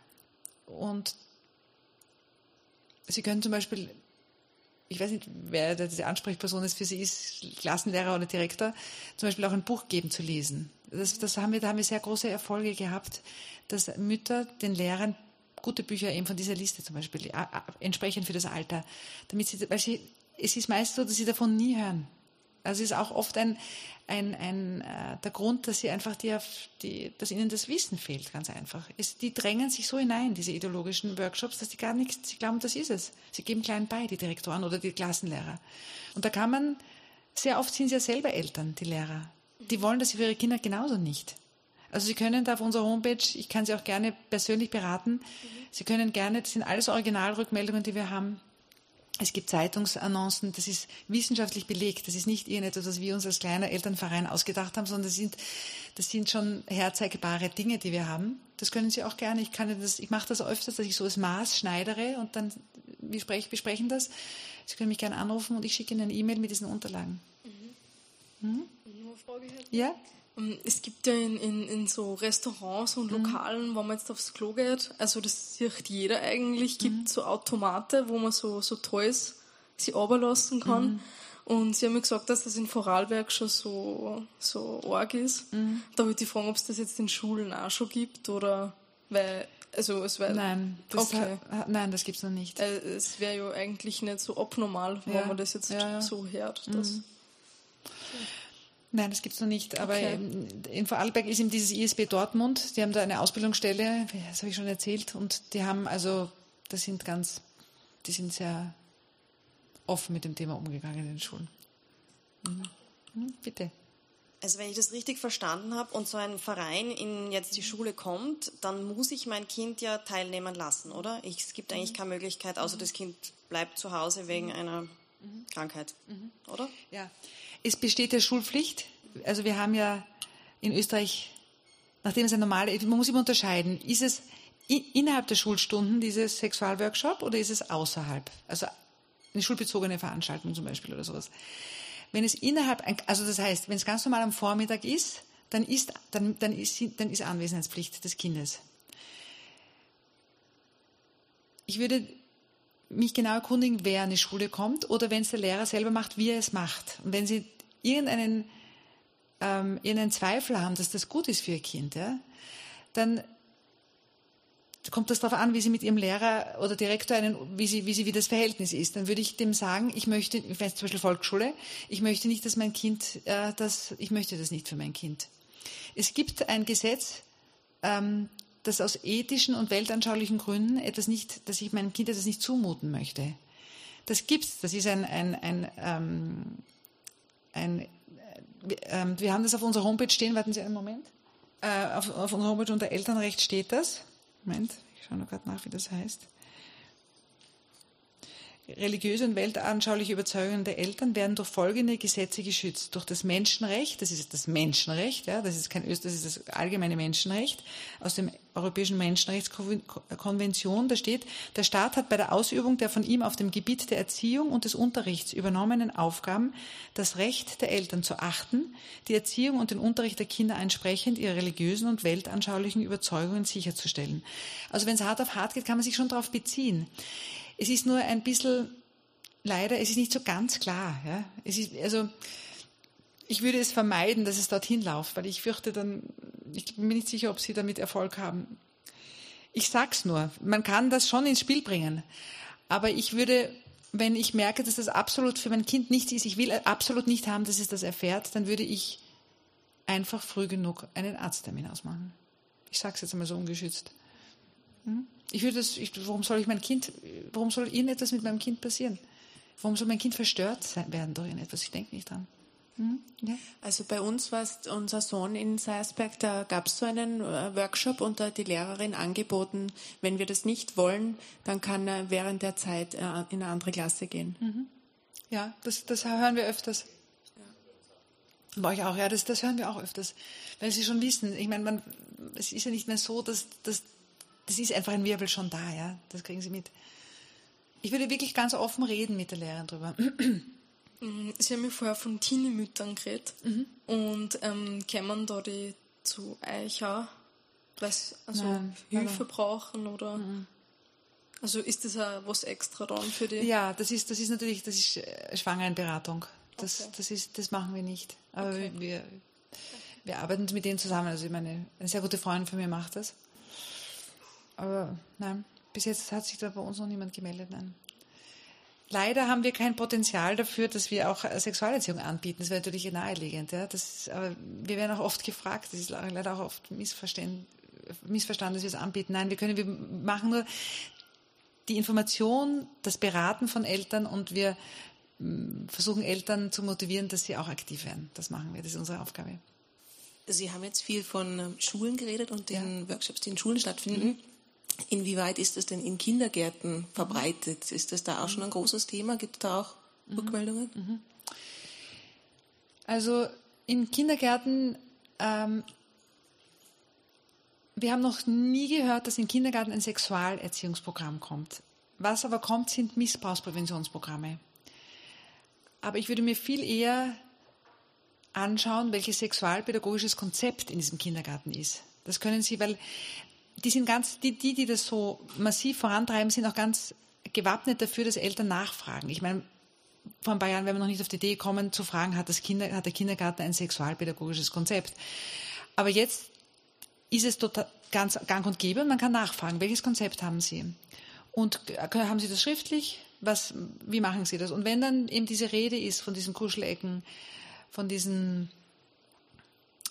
Und Sie können zum Beispiel, ich weiß nicht, wer diese Ansprechperson ist für Sie ist, Klassenlehrer oder Direktor, zum Beispiel auch ein Buch geben zu lesen. Das, das haben wir, da haben wir sehr große Erfolge gehabt, dass Mütter den Lehrern gute Bücher eben von dieser Liste zum Beispiel, entsprechend für das Alter, damit sie, weil sie, es ist meist so, dass sie davon nie hören. Also es ist auch oft ein, ein, ein äh, der Grund, dass sie einfach die, die, dass ihnen das Wissen fehlt, ganz einfach. Es, die drängen sich so hinein, diese ideologischen Workshops, dass die gar nichts, sie glauben, das ist es. Sie geben klein bei, die Direktoren oder die Klassenlehrer. Und da kann man, sehr oft sind sie ja selber Eltern, die Lehrer. Die wollen das für ihre Kinder genauso nicht. Also Sie können da auf unserer Homepage, ich kann Sie auch gerne persönlich beraten, mhm. Sie können gerne, das sind alles Originalrückmeldungen, die wir haben. Es gibt Zeitungsannoncen, das ist wissenschaftlich belegt. Das ist nicht irgendetwas, was wir uns als kleiner Elternverein ausgedacht haben, sondern das sind, das sind schon herzeigbare Dinge, die wir haben. Das können Sie auch gerne. Ich kann das, ich mache das öfters, dass ich so das Maß schneidere und dann wir sprech, besprechen das. Sie können mich gerne anrufen und ich schicke Ihnen eine E-Mail mit diesen Unterlagen. Mhm. Mhm. Nur eine Frage hier. Ja? Es gibt ja in, in, in so Restaurants und Lokalen, mhm. wo man jetzt aufs Klo geht, also das sieht jeder eigentlich, gibt mhm. so Automate, wo man so, so Toys sich runterlassen kann. Mhm. Und Sie haben mir gesagt, dass das in Vorarlberg schon so, so arg ist. Mhm. Da wollte ich fragen, ob es das jetzt in Schulen auch schon gibt oder weil, also es wäre... Nein, das, okay. ha, nein, das gibt es noch nicht. Also es wäre ja eigentlich nicht so abnormal, wenn ja. man das jetzt ja, ja. so hört. Dass, mhm. Nein, das gibt es noch nicht. Aber Okay. in Vorarlberg ist eben dieses I S B Dortmund. Die haben da eine Ausbildungsstelle, das habe ich schon erzählt. Und die haben also, das sind ganz, die sind sehr offen mit dem Thema umgegangen in den Schulen. Mhm. Mhm, bitte. Also wenn ich das richtig verstanden habe und so ein Verein in jetzt die Schule kommt, dann muss ich mein Kind ja teilnehmen lassen, oder? Ich, es gibt eigentlich keine Möglichkeit, außer das Kind bleibt zu Hause wegen einer Krankheit, oder? Ja, es besteht ja Schulpflicht. Also wir haben ja in Österreich, nachdem es ein normale, man muss immer unterscheiden, ist es i- innerhalb der Schulstunden dieses Sexualworkshop oder ist es außerhalb? Also eine schulbezogene Veranstaltung zum Beispiel oder sowas. Wenn es innerhalb, also das heißt, wenn es ganz normal am Vormittag ist, dann ist, dann, dann ist, dann ist Anwesenheitspflicht des Kindes. Ich würde mich genau erkundigen, wer an die Schule kommt oder wenn es der Lehrer selber macht, wie er es macht. Und wenn Sie irgendeinen, ähm, irgendeinen Zweifel haben, dass das gut ist für Ihr Kind, ja, dann kommt das darauf an, wie Sie mit Ihrem Lehrer oder Direktor, einen, wie, Sie, wie, Sie, wie das Verhältnis ist. Dann würde ich dem sagen, ich möchte, ich weiß zum Beispiel Volksschule, ich möchte nicht, dass mein Kind, äh, das, ich möchte das nicht für mein Kind. Es gibt ein Gesetz, ähm, das aus ethischen und weltanschaulichen Gründen etwas nicht, dass ich meinem Kind etwas nicht zumuten möchte. Das gibt's. Das ist ein, ein, ein, ähm, ein äh, wir haben das auf unserer Homepage stehen. Warten Sie einen Moment. Äh, auf, auf unserer Homepage unter Elternrecht steht das. Moment, ich schaue noch gerade nach, wie das heißt. Religiöse und weltanschauliche Überzeugungen der Eltern werden durch folgende Gesetze geschützt. Durch das Menschenrecht, das ist das Menschenrecht, ja, das ist kein Öst, das ist das allgemeine Menschenrecht aus dem Europäischen Menschenrechtskonvention, da steht, der Staat hat bei der Ausübung der von ihm auf dem Gebiet der Erziehung und des Unterrichts übernommenen Aufgaben das Recht der Eltern zu achten, die Erziehung und den Unterricht der Kinder entsprechend ihrer religiösen und weltanschaulichen Überzeugungen sicherzustellen. Also wenn es hart auf hart geht, kann man sich schon darauf beziehen. Es ist nur ein bisschen, leider, es ist nicht so ganz klar. Ja. Es ist, also, ich würde es vermeiden, dass es dorthin läuft, weil ich fürchte dann, ich bin mir nicht sicher, ob Sie damit Erfolg haben. Ich sag's nur, man kann das schon ins Spiel bringen. Aber ich würde, wenn ich merke, dass das absolut für mein Kind nichts ist, ich will absolut nicht haben, dass es das erfährt, dann würde ich einfach früh genug einen Arzttermin ausmachen. Ich sag's jetzt einmal so ungeschützt. Hm? Ich würde das, ich, warum soll ich mein Kind, warum soll irgendetwas mit meinem Kind passieren? Warum soll mein Kind verstört sein, werden durch irgendetwas? Ich denke nicht dran. Hm? Ja? Also bei uns war es unser Sohn in Seiersberg, da gab es so einen äh, Workshop und da hat die Lehrerin angeboten, wenn wir das nicht wollen, dann kann er während der Zeit äh, in eine andere Klasse gehen. Mhm. Ja, das, das hören wir öfters. Ja. War ich auch, ja, das, das hören wir auch öfters. Weil Sie schon wissen, ich meine, man, es ist ja nicht mehr so, dass, dass das ist einfach ein Wirbel schon da, ja. Das kriegen Sie mit. Ich würde wirklich ganz offen reden mit der Lehrerin drüber. Sie haben ja vorher von Teenie-Müttern geredet. Mhm. Und ähm, kommen da die zu euch auch, was, also Nein, Hilfe nein. brauchen oder? Mhm. Also ist das auch was extra dann für die? Ja, das ist, das ist natürlich, das ist Schwangerenberatung. Das, Okay. das ist, das machen wir nicht. Aber Okay. wir, wir arbeiten mit denen zusammen. Also ich meine, eine sehr gute Freundin von mir macht das. Aber nein, bis jetzt hat sich da bei uns noch niemand gemeldet, nein. Leider haben wir kein Potenzial dafür, dass wir auch Sexualerziehung anbieten. Das wäre natürlich naheliegend. Ja. Das, aber wir werden auch oft gefragt, das ist leider auch oft missverstanden, missverstanden, dass wir es anbieten. Nein, wir können, wir machen nur die Information, das Beraten von Eltern und wir versuchen Eltern zu motivieren, dass sie auch aktiv werden. Das machen wir, das ist unsere Aufgabe. Sie haben jetzt viel von Schulen geredet und den Ja. Workshops, die in Schulen stattfinden. Mhm. Inwieweit ist das denn in Kindergärten verbreitet? Ist das da auch schon ein großes Thema? Gibt es da auch mhm. Rückmeldungen? Mhm. Also in Kindergärten, ähm, wir haben noch nie gehört, dass in Kindergarten ein Sexualerziehungsprogramm kommt. Was aber kommt, sind Missbrauchspräventionsprogramme. Aber ich würde mir viel eher anschauen, welches sexualpädagogisches Konzept in diesem Kindergarten ist. Das können Sie, weil die sind ganz, die, die, die das so massiv vorantreiben, sind auch ganz gewappnet dafür, dass Eltern nachfragen. Ich meine, vor ein paar Jahren wären wir noch nicht auf die Idee gekommen, zu fragen, hat, das Kinder, hat der Kindergarten ein sexualpädagogisches Konzept? Aber jetzt ist es total, ganz gang und gäbe und man kann nachfragen, welches Konzept haben Sie? Und haben Sie das schriftlich? Was, wie machen Sie das? Und wenn dann eben diese Rede ist von diesen Kuschelecken, von diesen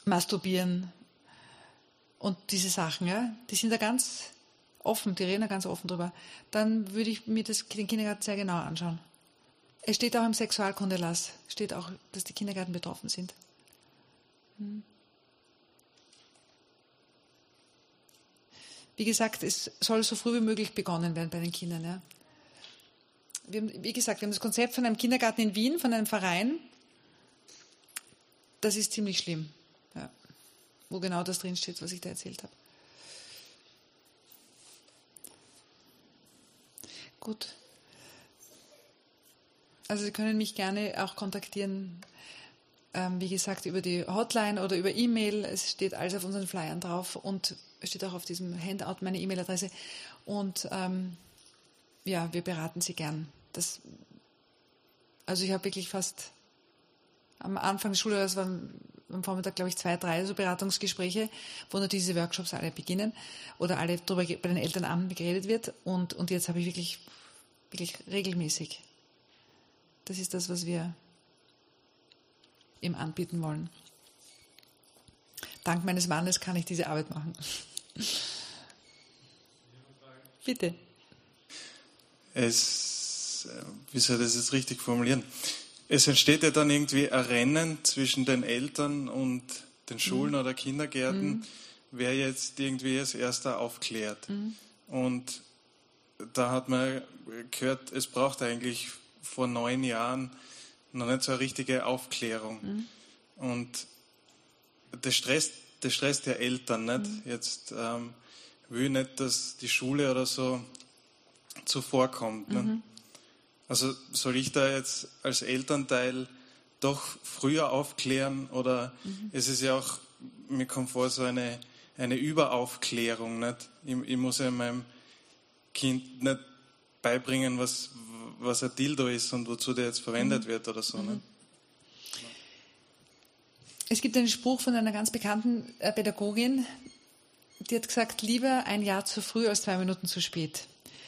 masturbieren und diese Sachen, ja, die sind da ganz offen, die reden da ganz offen drüber, dann würde ich mir das, den Kindergarten sehr genau anschauen. Es steht auch im Sexualkunderlass, steht auch, dass die Kindergärten betroffen sind. Hm. Wie gesagt, es soll so früh wie möglich begonnen werden bei den Kindern. Ja. Wir haben, wie gesagt, wir haben das Konzept von einem Kindergarten in Wien, von einem Verein. Das ist ziemlich schlimm, ja, wo genau das drinsteht, was ich da erzählt habe. Gut. Also Sie können mich gerne auch kontaktieren, ähm, wie gesagt, über die Hotline oder über E-Mail. Es steht alles auf unseren Flyern drauf und es steht auch auf diesem Handout meine E-Mail-Adresse. Und ähm, ja, wir beraten Sie gern. Das, also ich habe wirklich fast am Anfang des Schuljahres waren am Vormittag, glaube ich, zwei, drei so Beratungsgespräche, wo natürlich diese Workshops alle beginnen oder alle darüber bei den Elternabenden geredet wird. Und, und jetzt habe ich wirklich, wirklich regelmäßig. Das ist das, was wir ihm anbieten wollen. Dank meines Mannes kann ich diese Arbeit machen. Bitte. Es, wie soll ich das jetzt richtig formulieren? Es entsteht ja dann irgendwie ein Rennen zwischen den Eltern und den Schulen mhm. oder Kindergärten, mhm. wer jetzt irgendwie als erster aufklärt. Mhm. Und da hat man gehört, es braucht eigentlich vor neun Jahren noch nicht so eine richtige Aufklärung. Mhm. Und das stresst, das stresst ja Eltern nicht. Mhm. Jetzt ähm, will ich nicht, dass die Schule oder so zuvorkommt. Mhm. Ne? Also soll ich da jetzt als Elternteil doch früher aufklären oder mhm. es ist ja auch, mir kommt vor, so eine, eine Überaufklärung. Nicht? Ich, ich muss ja meinem Kind nicht beibringen, was, was ein Dildo ist und wozu der jetzt verwendet mhm. wird oder so. Mhm. Nicht? Es gibt einen Spruch von einer ganz bekannten Pädagogin, die hat gesagt, lieber ein Jahr zu früh als zwei Minuten zu spät.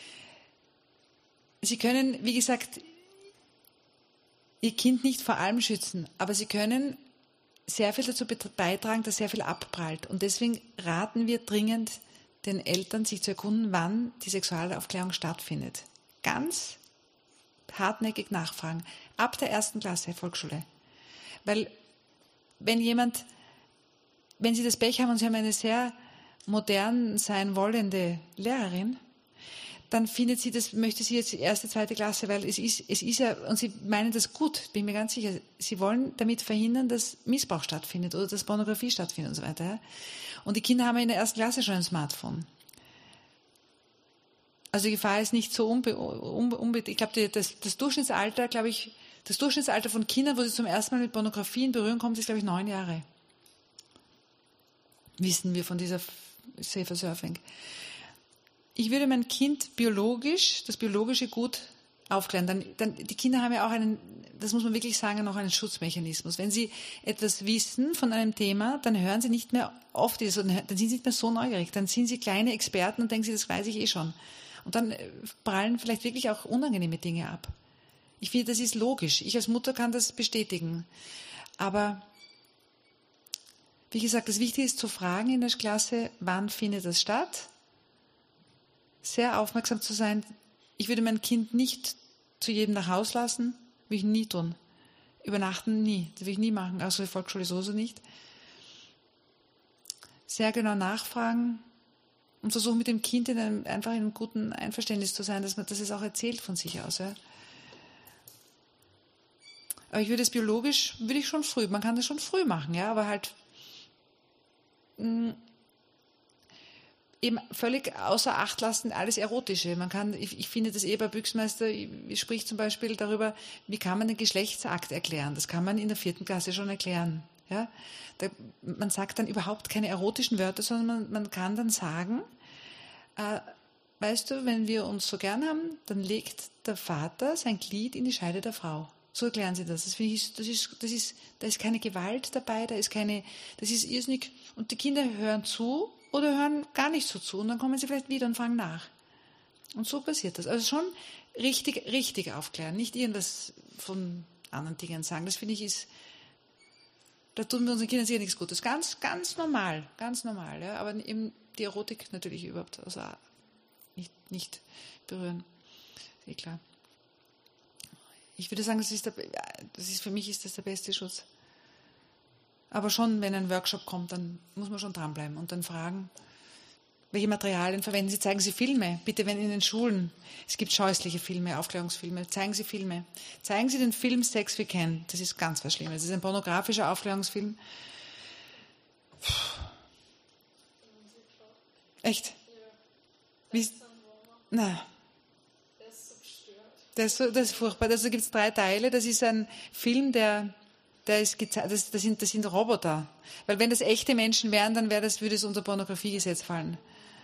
Sie können, wie gesagt, Ihr Kind nicht vor allem schützen, aber Sie können sehr viel dazu beitragen, dass sehr viel abprallt. Und deswegen raten wir dringend den Eltern, sich zu erkunden, wann die Sexualaufklärung stattfindet. Ganz hartnäckig nachfragen. Ab der ersten Klasse Volksschule. Weil wenn jemand, wenn Sie das Pech haben und Sie haben eine sehr modern sein wollende Lehrerin, dann findet sie das, möchte sie jetzt erste, zweite Klasse, weil es ist, es ist ja, und sie meinen das gut, bin mir ganz sicher, sie wollen damit verhindern, dass Missbrauch stattfindet oder dass Pornografie stattfindet und so weiter. Ja? Und die Kinder haben ja in der ersten Klasse schon ein Smartphone. Also die Gefahr ist nicht so unbe, unbe, unbe ich glaube, das, das Durchschnittsalter, glaube ich, das Durchschnittsalter von Kindern, wo sie zum ersten Mal mit Pornografie in Berührung kommen, ist, glaube ich, neun Jahre. Wissen wir von dieser Safer Surfing. Ich würde mein Kind biologisch, das biologische Gut aufklären. Dann, dann, die Kinder haben ja auch einen, das muss man wirklich sagen, noch einen Schutzmechanismus. Wenn sie etwas wissen von einem Thema, dann hören sie nicht mehr auf das, dann sind sie nicht mehr so neugierig. Dann sind sie kleine Experten und denken sie, das weiß ich eh schon. Und dann prallen vielleicht wirklich auch unangenehme Dinge ab. Ich finde, das ist logisch. Ich als Mutter kann das bestätigen. Aber wie gesagt, das Wichtige ist zu fragen in der Klasse, wann findet das statt? Sehr aufmerksam zu sein. Ich würde mein Kind nicht zu jedem nach Hause lassen, will ich nie tun. Übernachten nie, das will ich nie machen, also die Volksschule sowieso nicht. Sehr genau nachfragen und versuchen mit dem Kind in einem, einfach in einem guten Einverständnis zu sein, dass man das es auch erzählt von sich aus. Ja. Aber ich würde es biologisch, würde ich schon früh, man kann das schon früh machen, ja, aber halt mh, eben völlig außer Acht lassen, alles Erotische. Man kann, ich, ich finde das eh bei Büchsmeister, spricht zum Beispiel darüber, wie kann man den Geschlechtsakt erklären. Das kann man in der vierten Klasse schon erklären. Ja? Da, man sagt dann überhaupt keine erotischen Wörter, sondern man, man kann dann sagen, äh, weißt du, wenn wir uns so gern haben, dann legt der Vater sein Glied in die Scheide der Frau. So erklären sie das. Das, ich, das, ist, das ist, da ist keine Gewalt dabei, da ist keine, das ist irrsinnig. Und die Kinder hören zu, oder hören gar nicht so zu und dann kommen sie vielleicht wieder und fragen nach. Und so passiert das. Also schon richtig, richtig aufklären, nicht irgendwas von anderen Dingen sagen. Das finde ich ist, Da tun wir unseren Kindern sicher nichts Gutes. Ganz, ganz normal, ganz normal. Ja? Aber eben die Erotik natürlich überhaupt also nicht, nicht berühren. Ist eh klar. Ich würde sagen, das ist, der, das ist für mich ist das der beste Schutz. Aber schon, wenn ein Workshop kommt, dann muss man schon dranbleiben und dann fragen, welche Materialien verwenden Sie? Zeigen Sie Filme. Bitte, wenn in den Schulen, es gibt scheußliche Filme, Aufklärungsfilme, zeigen Sie Filme. Zeigen Sie den Film Sex We Can. Das ist ganz was Schlimmes. Das ist ein pornografischer Aufklärungsfilm. Puh. Echt? Wie? Na. Das ist, so, das ist furchtbar. Also gibt es drei Teile. Das ist ein Film, der, der ist gezeigt, das, das, sind, das sind Roboter. Weil wenn das echte Menschen wären, dann wäre das, würde es unter Pornografiegesetz fallen.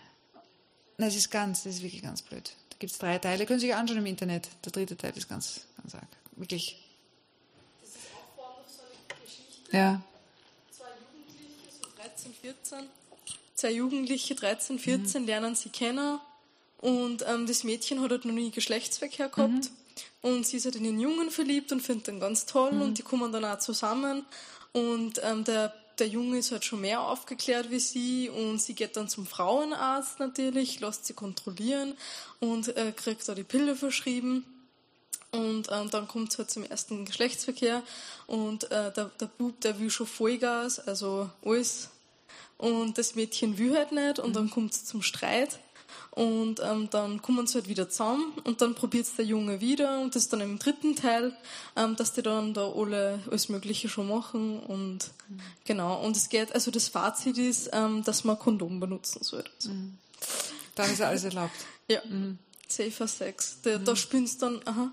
Das ist ganz, das ist wirklich ganz blöd. Da gibt es drei Teile, können Sie sich anschauen im Internet. Der dritte Teil ist ganz, ganz arg. Wirklich. Das ist aufbauend auf so eine Geschichte. Ja. Zwei Jugendliche, so dreizehn, vierzehn. Zwei Jugendliche, dreizehn, vierzehn, mhm. lernen sie kennen. Und ähm, das Mädchen hat halt noch nie Geschlechtsverkehr gehabt. Mhm. Und sie ist halt in den Jungen verliebt und findet den ganz toll. Mhm. Und die kommen dann auch zusammen. Und ähm, der, der Junge ist halt schon mehr aufgeklärt wie sie. Und sie geht dann zum Frauenarzt natürlich, lässt sie kontrollieren und äh, kriegt da die Pille verschrieben. Und ähm, dann kommt es halt zum ersten Geschlechtsverkehr. Und äh, der, der Bub, der will schon Vollgas, also alles. Und das Mädchen will halt nicht. Und dann kommt es zum Streit. Und ähm, dann kommen sie halt wieder zusammen und dann probiert es der Junge wieder und das ist dann im dritten Teil, ähm, dass die dann da alle alles Mögliche schon machen und mhm. genau. Und es geht, also das Fazit ist, ähm, dass man Kondom benutzen sollte. Mhm. Dann ist alles erlaubt. Ja, mhm. Safer Sex. Da, mhm. da spielst dann, aha,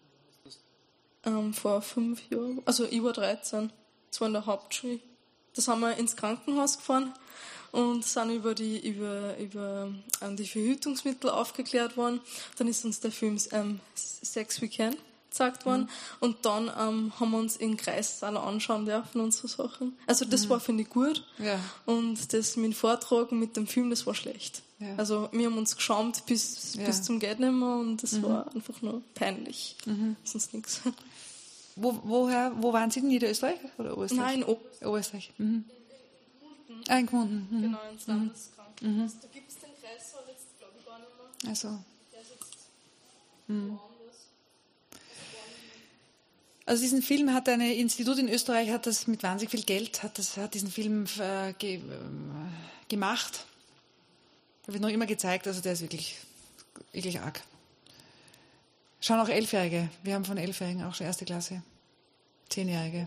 ähm, vor fünf Jahren, also ich war dreizehn, das war in der Hauptschule. Da sind wir ins Krankenhaus gefahren. Und sind über die, über, über ähm, die Verhütungsmittel aufgeklärt worden. Dann ist uns der Film ähm, Sex We Can gezeigt worden. Mhm. Und dann ähm, haben wir uns im Kreissaal anschauen dürfen und so Sachen. Also das mhm. war, finde ich, gut. Ja. Und das mit dem Vortrag mit dem Film, das war schlecht. Ja. Also wir haben uns geschämt bis, ja. bis zum Gehtnimmer und das mhm. war einfach nur peinlich. Mhm. Sonst nichts. Wo, woher, wo waren Sie? In Niederösterreich oder Oberösterreich? Nein, in Oberösterreich. Oberösterreich. Mhm. Ah, in Gmunden. Mhm. Genau, ins Landeskrankenhaus. Mhm. Da gibt es den Kreissaal jetzt, glaube ich, gar nicht mehr. Also. Der ist jetzt mhm. woanders. Also diesen Film hat ein Institut in Österreich, hat das mit wahnsinnig viel Geld, hat, das, hat diesen Film äh, ge, äh, gemacht. Da wird noch immer gezeigt, also der ist wirklich, wirklich arg. Schauen auch Elfjährige. Wir haben von Elfjährigen auch schon erste Klasse. Zehnjährige.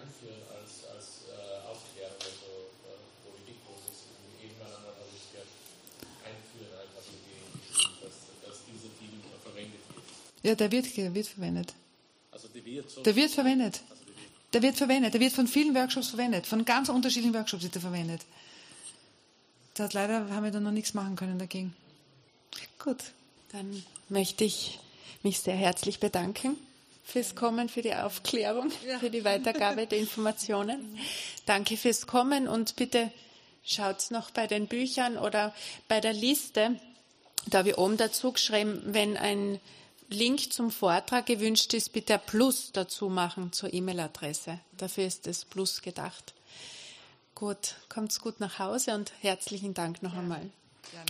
Ja, der wird, der wird verwendet. Also die wird so der wird verwendet. Also die wird. Der wird verwendet. Der wird von vielen Workshops verwendet. Von ganz unterschiedlichen Workshops wird er verwendet. Da hat leider haben wir da noch nichts machen können dagegen. Gut, dann möchte ich mich sehr herzlich bedanken fürs Kommen, für die Aufklärung, ja. für die Weitergabe der Informationen. Danke fürs Kommen und bitte schaut noch bei den Büchern oder bei der Liste. Da habe ich oben dazu geschrieben, wenn ein Link zum Vortrag gewünscht ist, bitte ein Plus dazu machen zur E-Mail-Adresse. Dafür ist das Plus gedacht. Gut, kommt's gut nach Hause und herzlichen Dank noch einmal. Gerne.